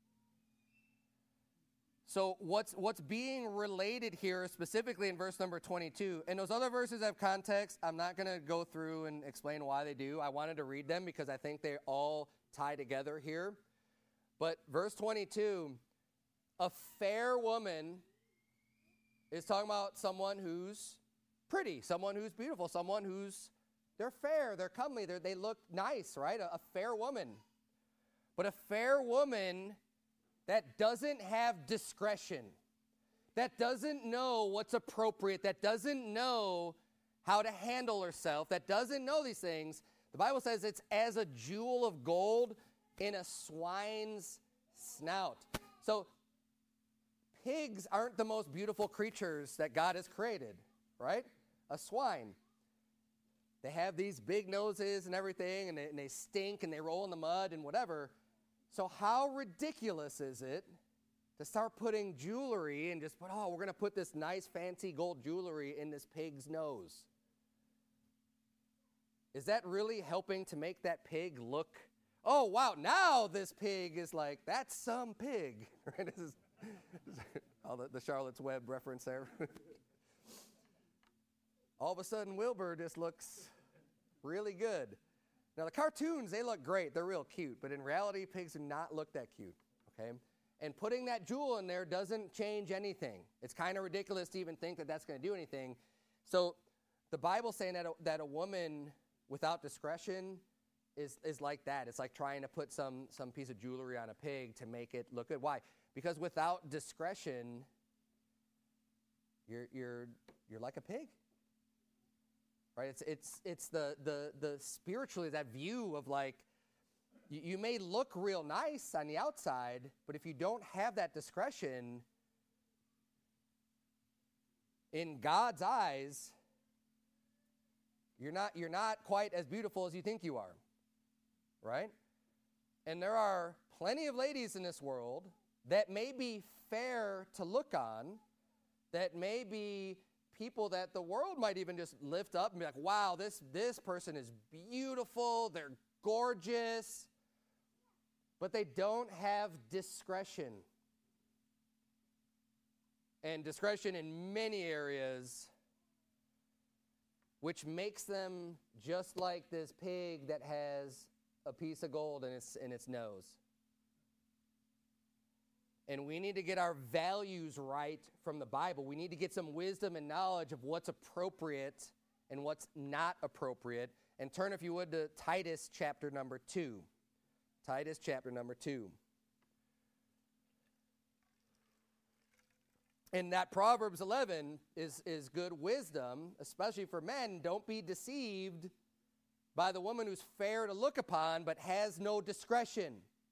Speaker 3: So what's being related here specifically in verse number 22, and those other verses have context. I'm not going to go through and explain why they do. I wanted to read them because I think they all tie together here. But verse 22, a fair woman is talking about someone who's pretty, someone who's beautiful, someone who's, they're fair, they're comely, they look nice, right? A fair woman. But a fair woman that doesn't have discretion, that doesn't know what's appropriate, that doesn't know how to handle herself, that doesn't know these things, the Bible says it's as a jewel of gold in a swine's snout. So pigs aren't the most beautiful creatures that God has created, right? A swine. They have these big noses and everything, and they stink, and they roll in the mud and whatever. So how ridiculous is it to start putting jewelry and just put, we're going to put this nice fancy gold jewelry in this pig's nose? Is that really helping to make that pig look, oh, wow, now this pig is like, that's some pig. Right? This is all the Charlotte's Web reference there. All of a sudden, Wilbur just looks really good. Now, the cartoons, they look great. They're real cute. But in reality, pigs do not look that cute, okay? And putting that jewel in there doesn't change anything. It's kind of ridiculous to even think that that's going to do anything. So the Bible's saying that a woman without discretion is like that. It's like trying to put some piece of jewelry on a pig to make it look good. Why? Because without discretion, you're like a pig. Right? It's the spiritually, that view of like, you may look real nice on the outside, but if you don't have that discretion, in God's eyes, you're not quite as beautiful as you think you are. Right? And there are plenty of ladies in this world that may be fair to look on, that may be people that the world might even just lift up and be like, wow, this person is beautiful, they're gorgeous, but they don't have discretion. And discretion in many areas, which makes them just like this pig that has a piece of gold in its nose. And we need to get our values right from the Bible. We need to get some wisdom and knowledge of what's appropriate and what's not appropriate. And turn, if you would, to Titus chapter number 2. Titus chapter number 2. And that Proverbs 11 is good wisdom, especially for men. Don't be deceived by the woman who's fair to look upon but has no discretion.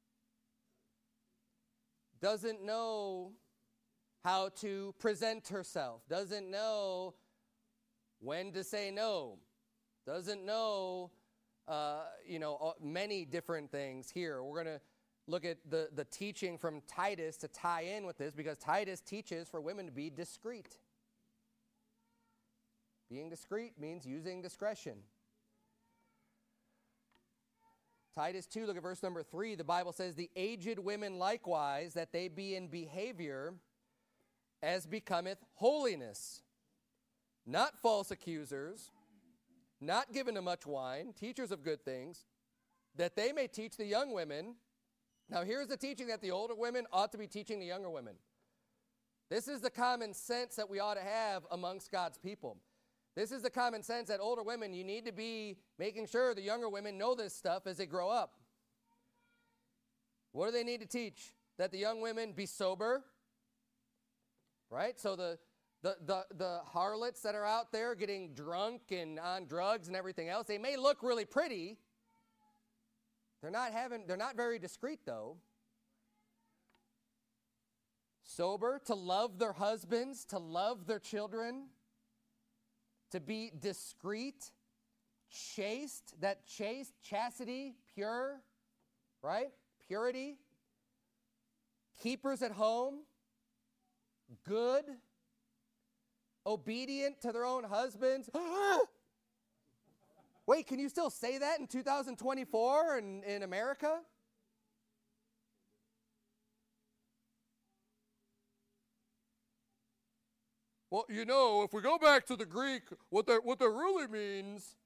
Speaker 3: Doesn't know how to present herself, doesn't know when to say no, doesn't know, many different things here. We're going to look at the teaching from Titus to tie in with this, because Titus teaches for women to be discreet. Being discreet means using discretion. Titus 2, look at verse number 3. The Bible says, the aged women likewise, that they be in behavior as becometh holiness, not false accusers, not given to much wine, teachers of good things, that they may teach the young women. Now here's the teaching that the older women ought to be teaching the younger women. This is the common sense that we ought to have amongst God's people. This is the common sense that older women, you need to be making sure the younger women know this stuff as they grow up. What do they need to teach? That the young women be sober, right? So the harlots that are out there getting drunk and on drugs and everything else, they may look really pretty. They're not very discreet though. sober, to love their husbands, to love their children, to be discreet, chaste, chastity, pure, right? Purity, keepers at home, good, obedient to their own husbands. Wait, can you still say that in 2024 in America? Well, you know, if we go back to the Greek, what that really means.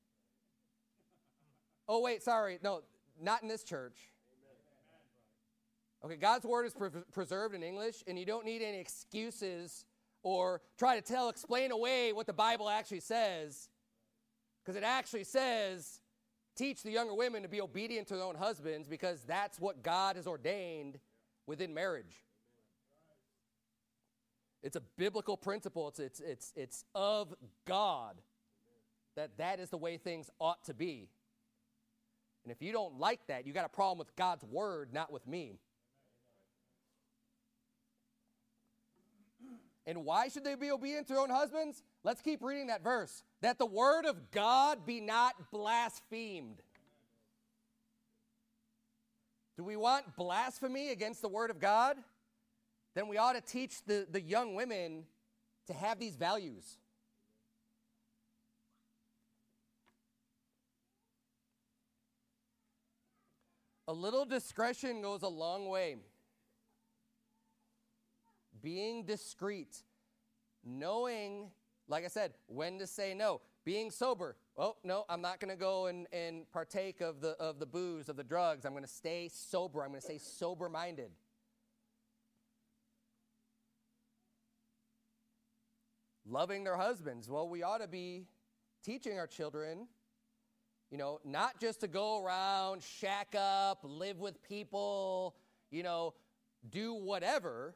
Speaker 3: Oh, wait, sorry. No, not in this church. Okay, God's word is preserved in English, and you don't need any excuses or try to explain away what the Bible actually says, because it actually says, teach the younger women to be obedient to their own husbands, because that's what God has ordained within marriage. It's a biblical principle. It's of God that is the way things ought to be. And if you don't like that, you got a problem with God's word, not with me. And why should they be obedient to their own husbands? Let's keep reading that verse. That the word of God be not blasphemed. Do we want blasphemy against the word of God? Then we ought to teach the young women to have these values. A little discretion goes a long way. Being discreet, knowing, like I said, when to say no. Being sober. Oh, no, I'm not going to go and partake of the booze, of the drugs. I'm going to stay sober. I'm going to stay sober-minded. Loving their husbands. Well, we ought to be teaching our children, not just to go around, shack up, live with people, do whatever.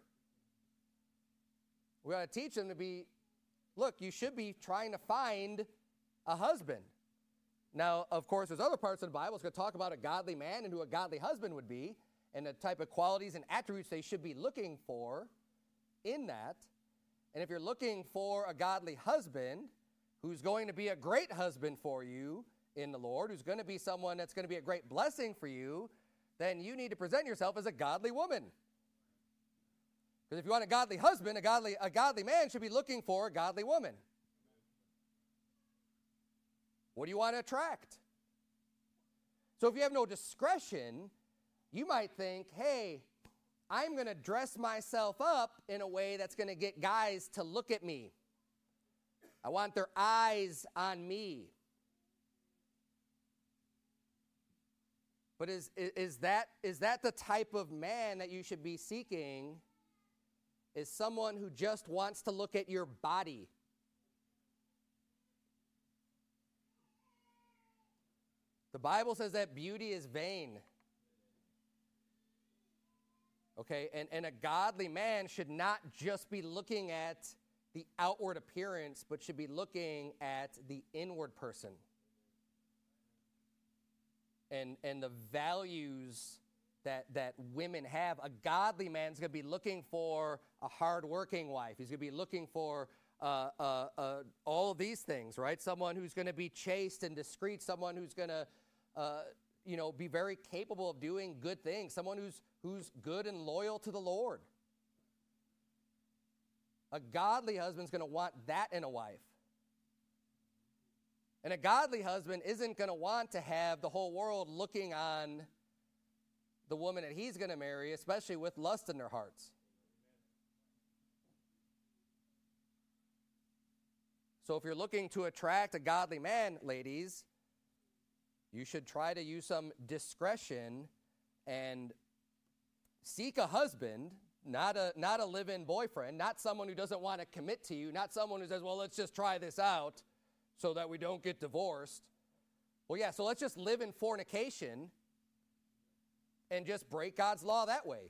Speaker 3: We ought to teach them to be, look, you should be trying to find a husband. Now, of course, there's other parts of the Bible that's going to talk about a godly man and who a godly husband would be, and the type of qualities and attributes they should be looking for in that. And if you're looking for a godly husband who's going to be a great husband for you in the Lord, who's going to be someone that's going to be a great blessing for you, then you need to present yourself as a godly woman. Because if you want a godly husband, a godly man should be looking for a godly woman. What do you want to attract? So if you have no discretion, you might think, hey, I'm going to dress myself up in a way that's going to get guys to look at me. I want their eyes on me. But is that the type of man that you should be seeking? Is someone who just wants to look at your body? The Bible says that beauty is vain. Okay, and a godly man should not just be looking at the outward appearance, but should be looking at the inward person. And the values that women have. A godly man's going to be looking for a hardworking wife. He's going to be looking for all of these things, right? Someone who's going to be chaste and discreet, someone who's going to be very capable of doing good things, someone who's good and loyal to the Lord. A godly husband's going to want that in a wife. And a godly husband isn't going to want to have the whole world looking on the woman that he's going to marry, especially with lust in their hearts. So if you're looking to attract a godly man, ladies, you should try to use some discretion and seek a husband, not a live-in boyfriend, not someone who doesn't want to commit to you, not someone who says, well, let's just try this out so that we don't get divorced. Well, yeah, so let's just live in fornication and just break God's law that way.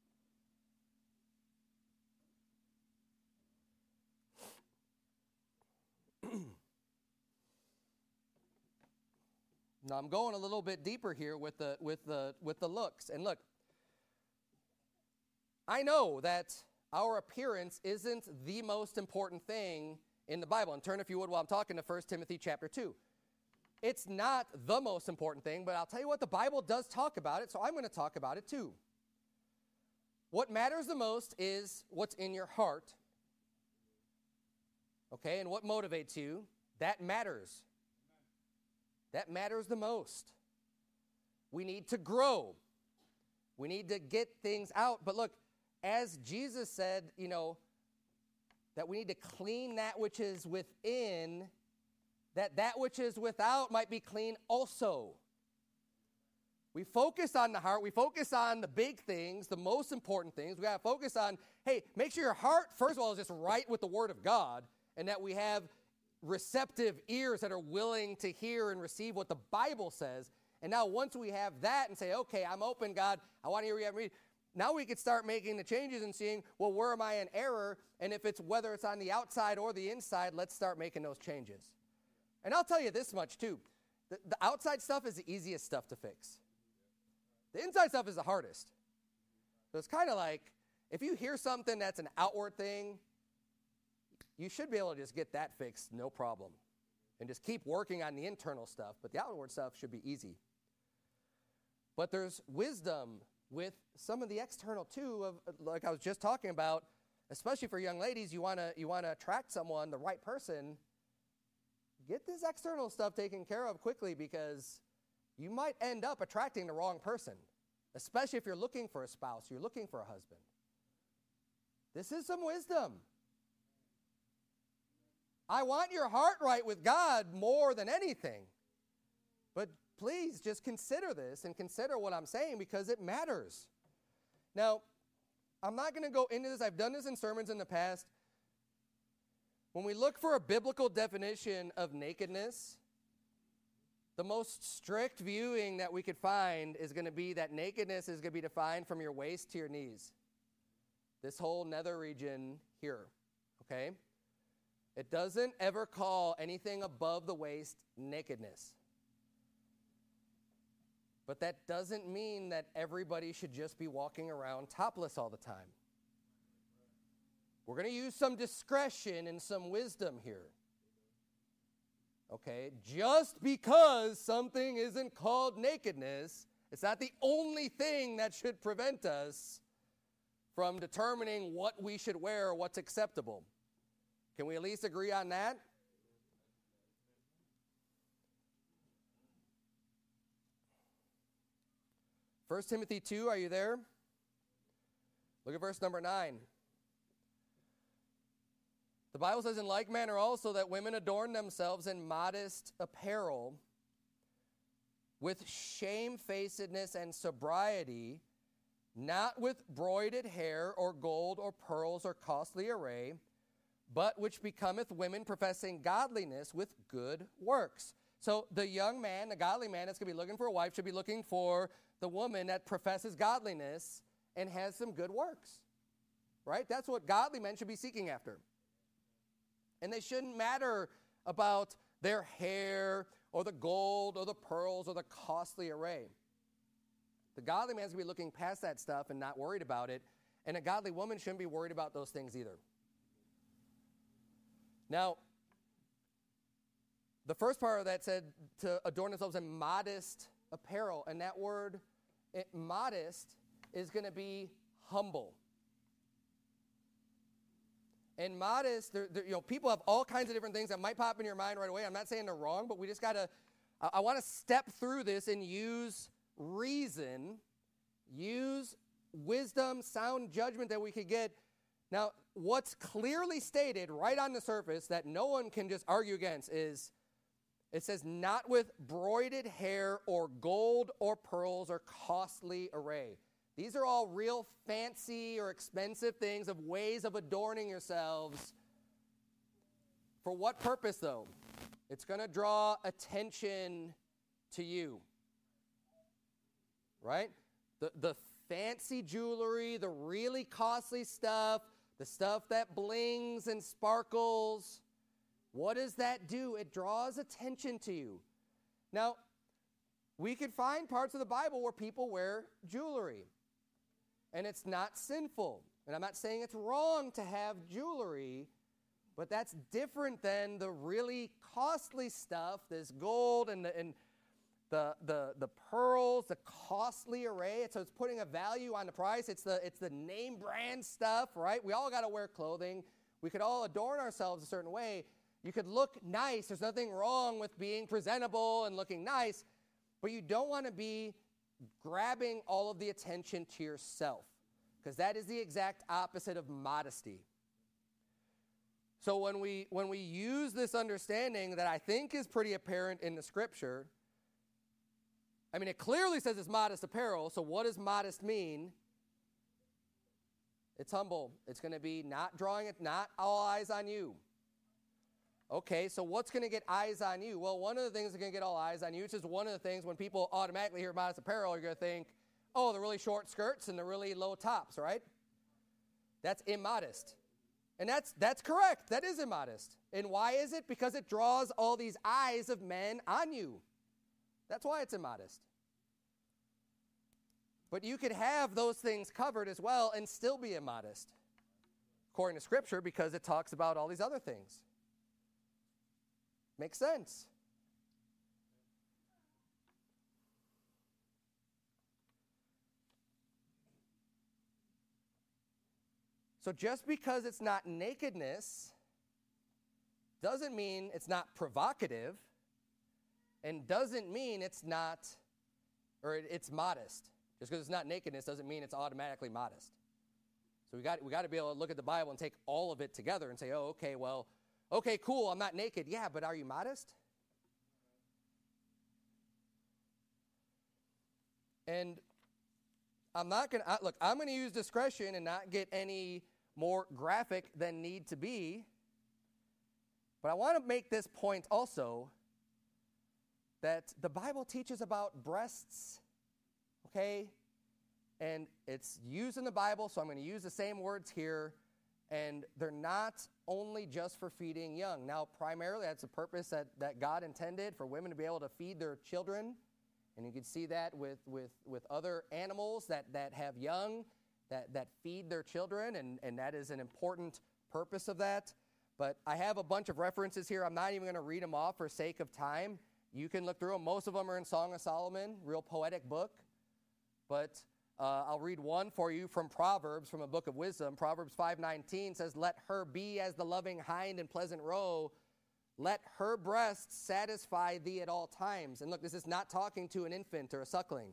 Speaker 3: Now I'm going a little bit deeper here with the looks. And look, I know that our appearance isn't the most important thing in the Bible. And turn, if you would, while I'm talking to 1 Timothy chapter 2. It's not the most important thing, but I'll tell you what, the Bible does talk about it, so I'm going to talk about it too. What matters the most is what's in your heart. Okay, and what motivates you, that matters. That matters the most. We need to grow. We need to get things out. But look, as Jesus said, that we need to clean that which is within, that which is without might be clean also. We focus on the heart. We focus on the big things, the most important things. We got to focus on, hey, make sure your heart, first of all, is just right with the Word of God, and that we have receptive ears that are willing to hear and receive what the Bible says. And now once we have that and say, okay, I'm open, God, I want to hear you read. Now we could start making the changes and seeing, well, where am I in error? And if it's whether it's on the outside or the inside, let's start making those changes. And I'll tell you this much too. The outside stuff is the easiest stuff to fix. The inside stuff is the hardest. So it's kind of like, if you hear something that's an outward thing, you should be able to just get that fixed, no problem. And just keep working on the internal stuff, but the outward stuff should be easy. But there's wisdom with some of the external too, of like I was just talking about, especially for young ladies, you want to attract someone, the right person. Get this external stuff taken care of quickly, because you might end up attracting the wrong person, especially if you're looking for a spouse, you're looking for a husband. This is some wisdom. I want your heart right with God more than anything. But please just consider this and consider what I'm saying, because it matters. Now, I'm not going to go into this. I've done this in sermons in the past. When we look for a biblical definition of nakedness, the most strict viewing that we could find is going to be that nakedness is going to be defined from your waist to your knees. This whole nether region here, okay? It doesn't ever call anything above the waist nakedness. But that doesn't mean that everybody should just be walking around topless all the time. We're going to use some discretion and some wisdom here. Okay? Just because something isn't called nakedness, it's not the only thing that should prevent us from determining what we should wear or what's acceptable. Can we at least agree on that? First Timothy 2, are you there? Look at verse number 9. The Bible says, in like manner also that women adorn themselves in modest apparel, with shamefacedness and sobriety, not with broided hair or gold or pearls or costly array, but which becometh women professing godliness with good works. So the young man, the godly man that's going to be looking for a wife, should be looking for the woman that professes godliness and has some good works. Right? That's what godly men should be seeking after. And they shouldn't matter about their hair or the gold or the pearls or the costly array. The godly man's going to be looking past that stuff and not worried about it. And a godly woman shouldn't be worried about those things either. Now, the first part of that said to adorn themselves in modest apparel. And that word, modest, is going to be humble. And modest, people have all kinds of different things that might pop in your mind right away. I'm not saying they're wrong, but we just got to, I want to step through this and use reason, use wisdom, sound judgment that we could get. Now, what's clearly stated right on the surface that no one can just argue against is, it says, not with broided hair or gold or pearls or costly array. These are all real fancy or expensive things of ways of adorning yourselves. For what purpose, though? It's going to draw attention to you. Right? The fancy jewelry, the really costly stuff, the stuff that blings and sparkles. What does that do? It draws attention to you. Now, we could find parts of the Bible where people wear jewelry. And it's not sinful. And I'm not saying it's wrong to have jewelry, but that's different than the really costly stuff, this gold and the pearls, the costly array. So it's putting a value on the price. It's the name brand stuff, right? We all got to wear clothing. We could all adorn ourselves a certain way. You could look nice. There's nothing wrong with being presentable and looking nice, but you don't want to be grabbing all of the attention to yourself, because that is the exact opposite of modesty. So when we use this understanding that I think is pretty apparent in the scripture, I mean, it clearly says it's modest apparel. So what does modest mean? It's humble. It's going to be not drawing it, not all eyes on you. Okay, so what's going to get eyes on you? Well, one of the things that's going to get all eyes on you, which is one of the things when people automatically hear modest apparel, you're going to think, oh, the really short skirts and the really low tops, right? That's immodest. And that's correct. That is immodest. And why is it? Because it draws all these eyes of men on you. That's why it's immodest. But you could have those things covered as well and still be immodest, according to Scripture, because it talks about all these other things. Makes sense. So just because it's not nakedness doesn't mean it's not provocative, and doesn't mean it's not, or it's modest. Just because it's not nakedness doesn't mean it's automatically modest. So we got to be able to look at the Bible and take all of it together and say, oh, okay, well, okay, cool, I'm not naked. Yeah, but are you modest? And I'm not going to, look, I'm going to use discretion and not get any more graphic than need to be. But I want to make this point also, that the Bible teaches about breasts, okay? And it's used in the Bible, so I'm going to use the same words here. And they're not only just for feeding young. Now, primarily, that's a purpose that God intended for women to be able to feed their children. And you can see that with other animals that have young, that feed their children, and that is an important purpose of that. But I have a bunch of references here. I'm not even going to read them off for sake of time. You can look through them. Most of them are in Song of Solomon, real poetic book. But I'll read one for you from Proverbs, from a book of wisdom. Proverbs 5:19 says, "Let her be as the loving hind in pleasant roe. Let her breasts satisfy thee at all times." And look, this is not talking to an infant or a suckling.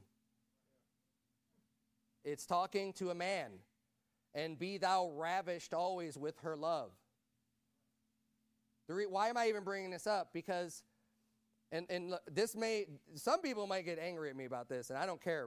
Speaker 3: It's talking to a man. "And be thou ravished always with her love." Why am I even bringing this up? Because, and look, some people might get angry at me about this, and I don't care.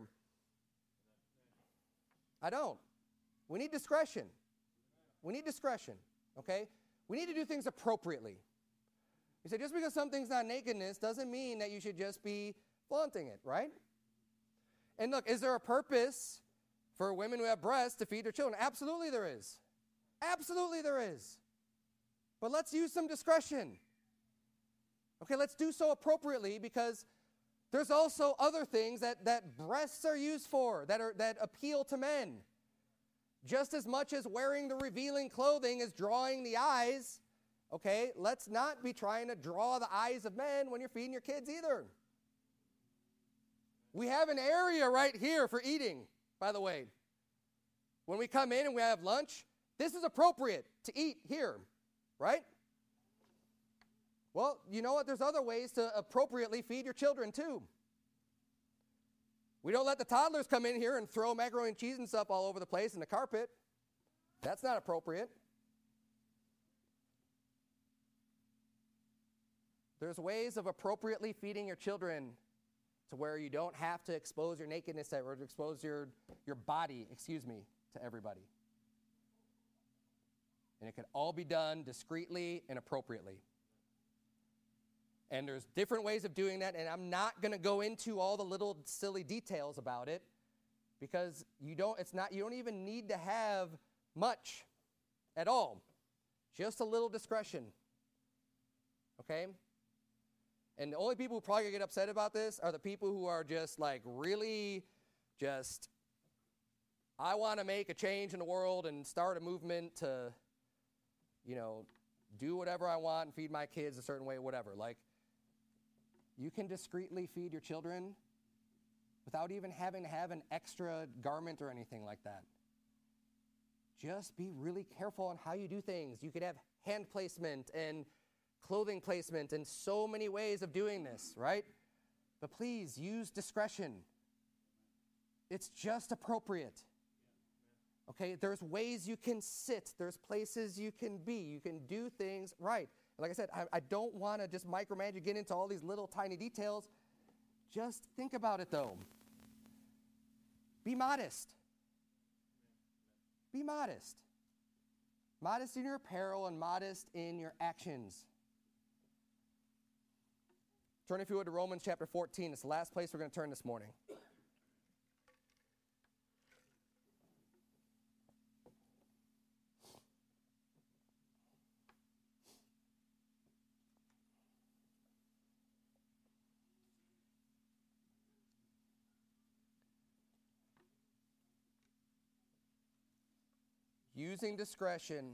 Speaker 3: I don't. We need discretion. We need discretion, okay? We need to do things appropriately. You say, just because something's not nakedness doesn't mean that you should just be flaunting it, right? And look, is there a purpose for women who have breasts to feed their children? Absolutely there is. Absolutely there is. But let's use some discretion. Okay, let's do so appropriately, because there's also other things that breasts are used for, that appeal to men. Just as much as wearing the revealing clothing is drawing the eyes, okay, let's not be trying to draw the eyes of men when you're feeding your kids either. We have an area right here for eating, by the way. When we come in and we have lunch, this is appropriate to eat here, right? Well, you know what? There's other ways to appropriately feed your children too. We don't let the toddlers come in here and throw macaroni and cheese and stuff all over the place in the carpet. That's not appropriate. There's ways of appropriately feeding your children to where you don't have to expose your nakedness or to expose your body, to everybody. And it can all be done discreetly and appropriately. And there's different ways of doing that, and I'm not going to go into all the little silly details about it, because you don't even need to have much at all. Just a little discretion. Okay? And the only people who probably get upset about this are the people who are just like really just I want to make a change in the world and start a movement to, do whatever I want and feed my kids a certain way, whatever. Like, you can discreetly feed your children without even having to have an extra garment or anything like that. Just be really careful on how you do things. You could have hand placement and clothing placement and so many ways of doing this, right? But please use discretion. It's just appropriate. Okay, there's ways you can sit. There's places you can be. You can do things right. Like I said, I don't want to just micromanage, get into all these little tiny details. Just think about it, though. Be modest. Be modest. Modest in your apparel and modest in your actions. Turn, if you would, to Romans chapter 14. It's the last place we're going to turn this morning. Using discretion,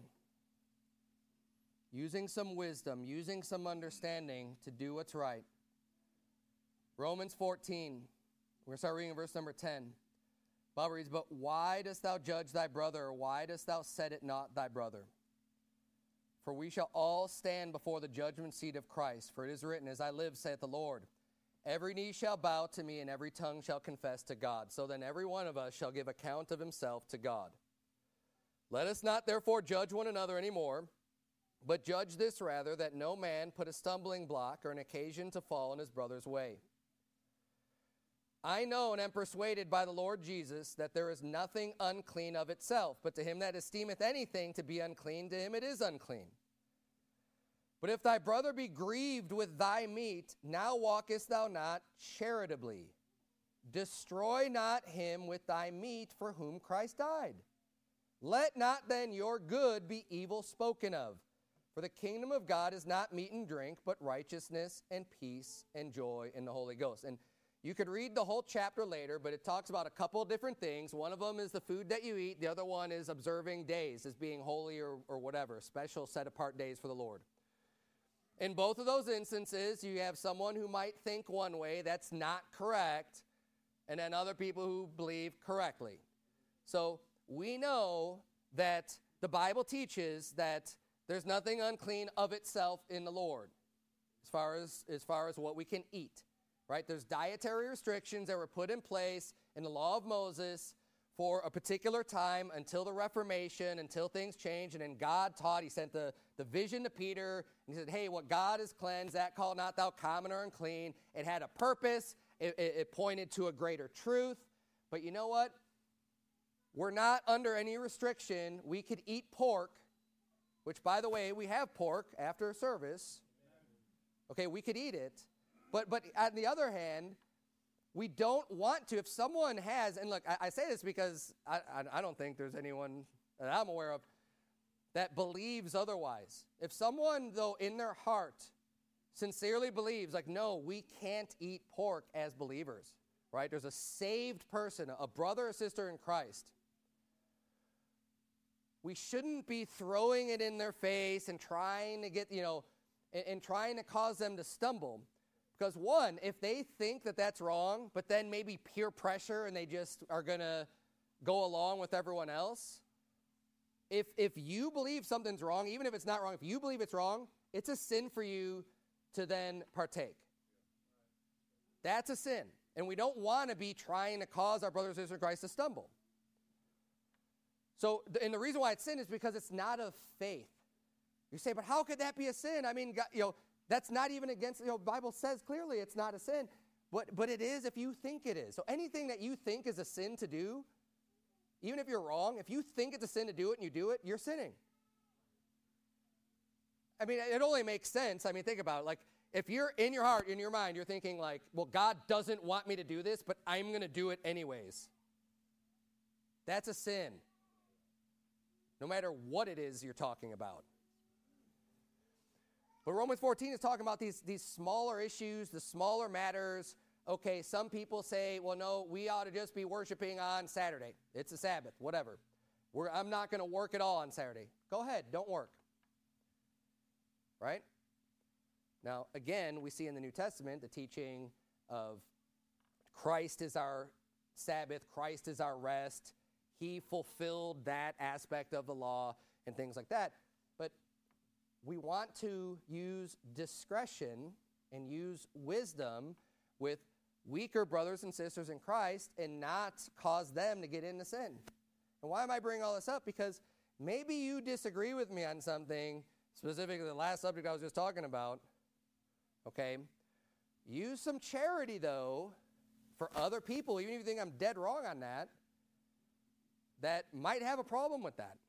Speaker 3: using some wisdom, using some understanding to do what's right. Romans 14, we're going to start reading verse number 10. The Bible reads, "But why dost thou judge thy brother, or why dost thou set it not thy brother? For we shall all stand before the judgment seat of Christ. For it is written, As I live, saith the Lord, every knee shall bow to me, and every tongue shall confess to God. So then every one of us shall give account of himself to God. Let us not therefore judge one another any more, but judge this rather, that no man put a stumbling block or an occasion to fall in his brother's way. I know and am persuaded by the Lord Jesus that there is nothing unclean of itself, but to him that esteemeth anything to be unclean, to him it is unclean. But if thy brother be grieved with thy meat, now walkest thou not charitably. Destroy not him with thy meat for whom Christ died. Let not then your good be evil spoken of. For the kingdom of God is not meat and drink, but righteousness and peace and joy in the Holy Ghost." And you could read the whole chapter later, but it talks about a couple of different things. One of them is the food that you eat. The other one is observing days as being holy or whatever, special set-apart days for the Lord. In both of those instances, you have someone who might think one way that's not correct, and then other people who believe correctly. So we know that the Bible teaches that there's nothing unclean of itself in the Lord as far as what we can eat, right? There's dietary restrictions that were put in place in the law of Moses for a particular time until the Reformation, until things changed, and then God taught. He sent the vision to Peter, and he said, hey, what God has cleansed, that call not thou common or unclean. It had a purpose. It pointed to a greater truth. But you know what? We're not under any restriction. We could eat pork, which, by the way, we have pork after service. Okay, we could eat it. But on the other hand, we don't want to. If someone has, and look, I say this because I don't think there's anyone that I'm aware of that believes otherwise. If someone, though, in their heart sincerely believes, like, no, we can't eat pork as believers, right? There's a saved person, a brother or sister in Christ. We shouldn't be throwing it in their face and trying to get, and trying to cause them to stumble. Because one, if they think that that's wrong, but then maybe peer pressure and they just are going to go along with everyone else, if you believe something's wrong, even if it's not wrong, if you believe it's wrong, it's a sin for you to then partake. That's a sin. And we don't want to be trying to cause our brothers and sisters in Christ to stumble. So, and the reason why it's sin is because it's not of faith. You say, but how could that be a sin? I mean, God, that's not even against, the Bible says clearly it's not a sin, but it is if you think it is. So anything that you think is a sin to do, even if you're wrong, if you think it's a sin to do it and you do it, you're sinning. I mean, it only makes sense. I mean, think about it. Like, if you're in your heart, in your mind, you're thinking like, well, God doesn't want me to do this, but I'm going to do it anyways. That's a sin. No matter what it is you're talking about. But Romans 14 is talking about these smaller issues, the smaller matters okay, some people say, well, no, we ought to just be worshiping on Saturday. It's a Sabbath, whatever. I'm not going to work at all on Saturday. Go ahead, don't work. Right? Now, again, we see in the New Testament the teaching of Christ is our Sabbath, Christ is our rest. He fulfilled that aspect of the law and things like that. But we want to use discretion and use wisdom with weaker brothers and sisters in Christ and not cause them to get into sin. And why am I bringing all this up? Because maybe you disagree with me on something, specifically the last subject I was just talking about. Okay? Use some charity, though, for other people, even if you think I'm dead wrong on that, that might have a problem with that.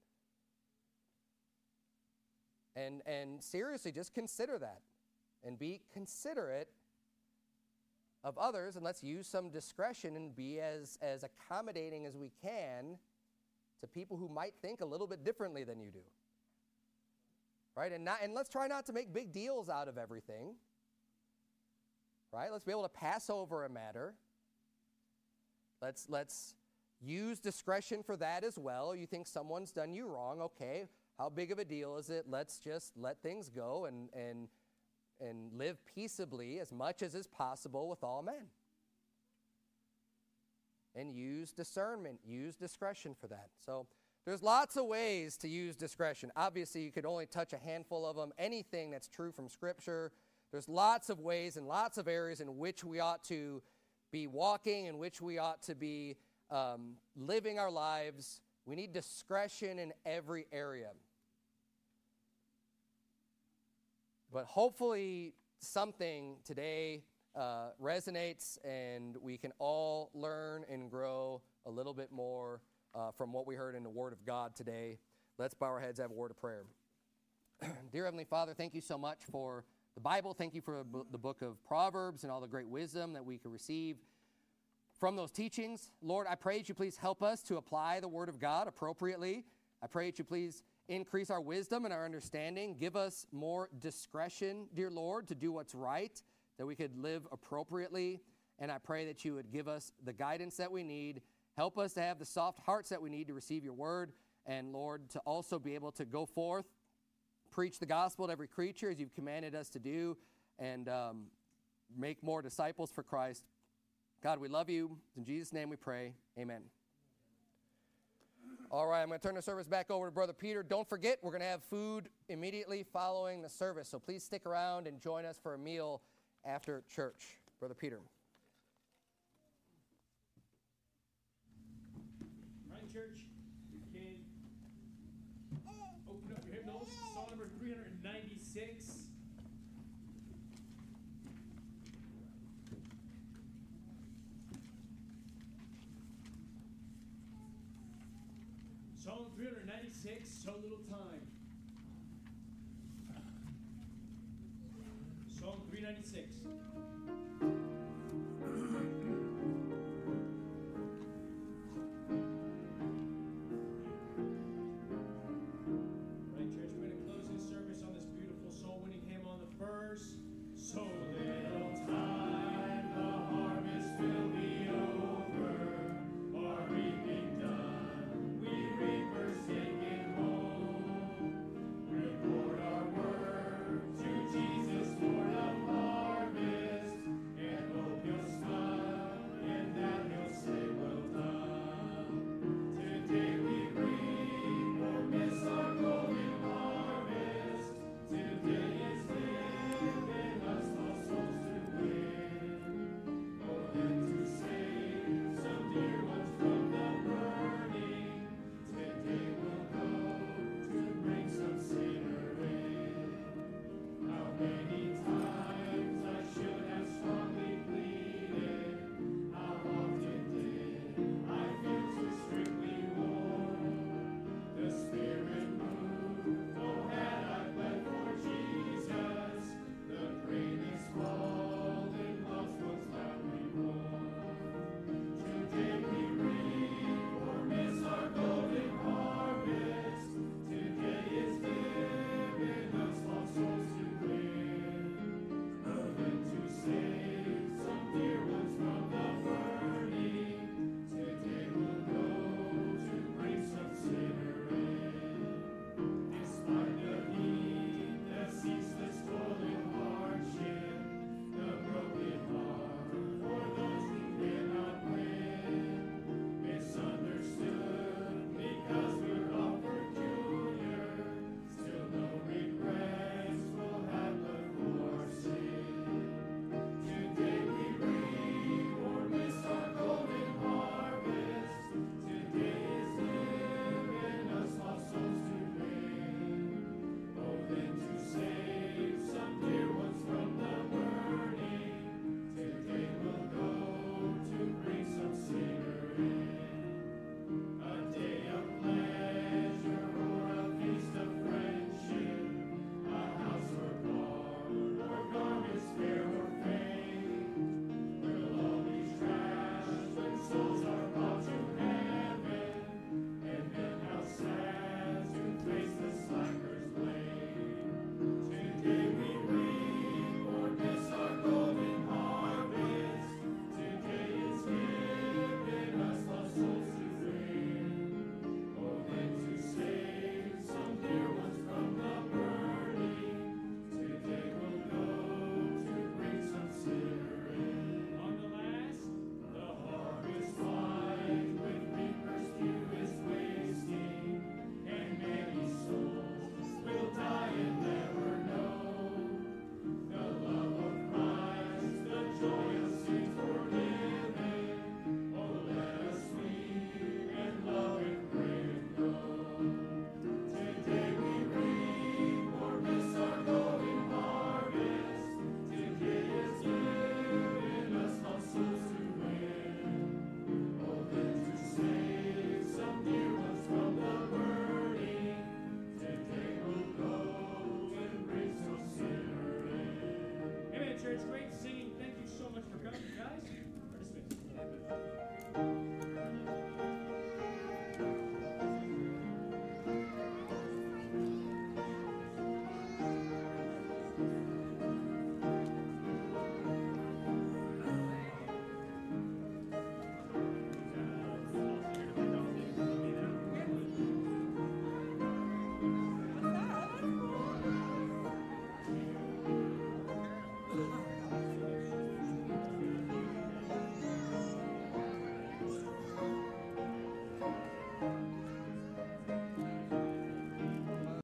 Speaker 3: And seriously, just consider that. And be considerate of others, and let's use some discretion and be as accommodating as we can to people who might think a little bit differently than you do. Right? And let's try not to make big deals out of everything. Right? Let's be able to pass over a matter. Let's use discretion for that as well. You think someone's done you wrong, okay, how big of a deal is it? Let's just let things go and live peaceably as much as is possible with all men. And use discernment, use discretion for that. So there's lots of ways to use discretion. Obviously, you could only touch a handful of them. Anything that's true from Scripture, there's lots of ways and lots of areas in which we ought to be walking, in which we ought to be living our lives. We need discretion in every area. But hopefully something today resonates and we can all learn and grow a little bit more from what we heard in the Word of God today. Let's bow our heads and have a word of prayer. Dear Heavenly Father, thank you so much for the Bible. Thank you for the book of Proverbs and all the great wisdom that we can receive from those teachings. Lord, I pray that you please help us to apply the Word of God appropriately. I pray that you please increase our wisdom and our understanding. Give us more discretion, dear Lord, to do what's right, that we could live appropriately. And I pray that you would give us the guidance that we need. Help us to have the soft hearts that we need to receive your word. And Lord, to also be able to go forth, preach the gospel to every creature as you've commanded us to do, and make more disciples for Christ. God, we love you. In Jesus' name we pray. Amen. All right, I'm going to turn the service back over to Brother Peter. Don't forget, we're going to have food immediately following the service, so please stick around and join us for a meal after church. Brother Peter.
Speaker 1: All right, church, you can open up your hymnals, song number 396. Psalm 396, So Little Time. Psalm 396.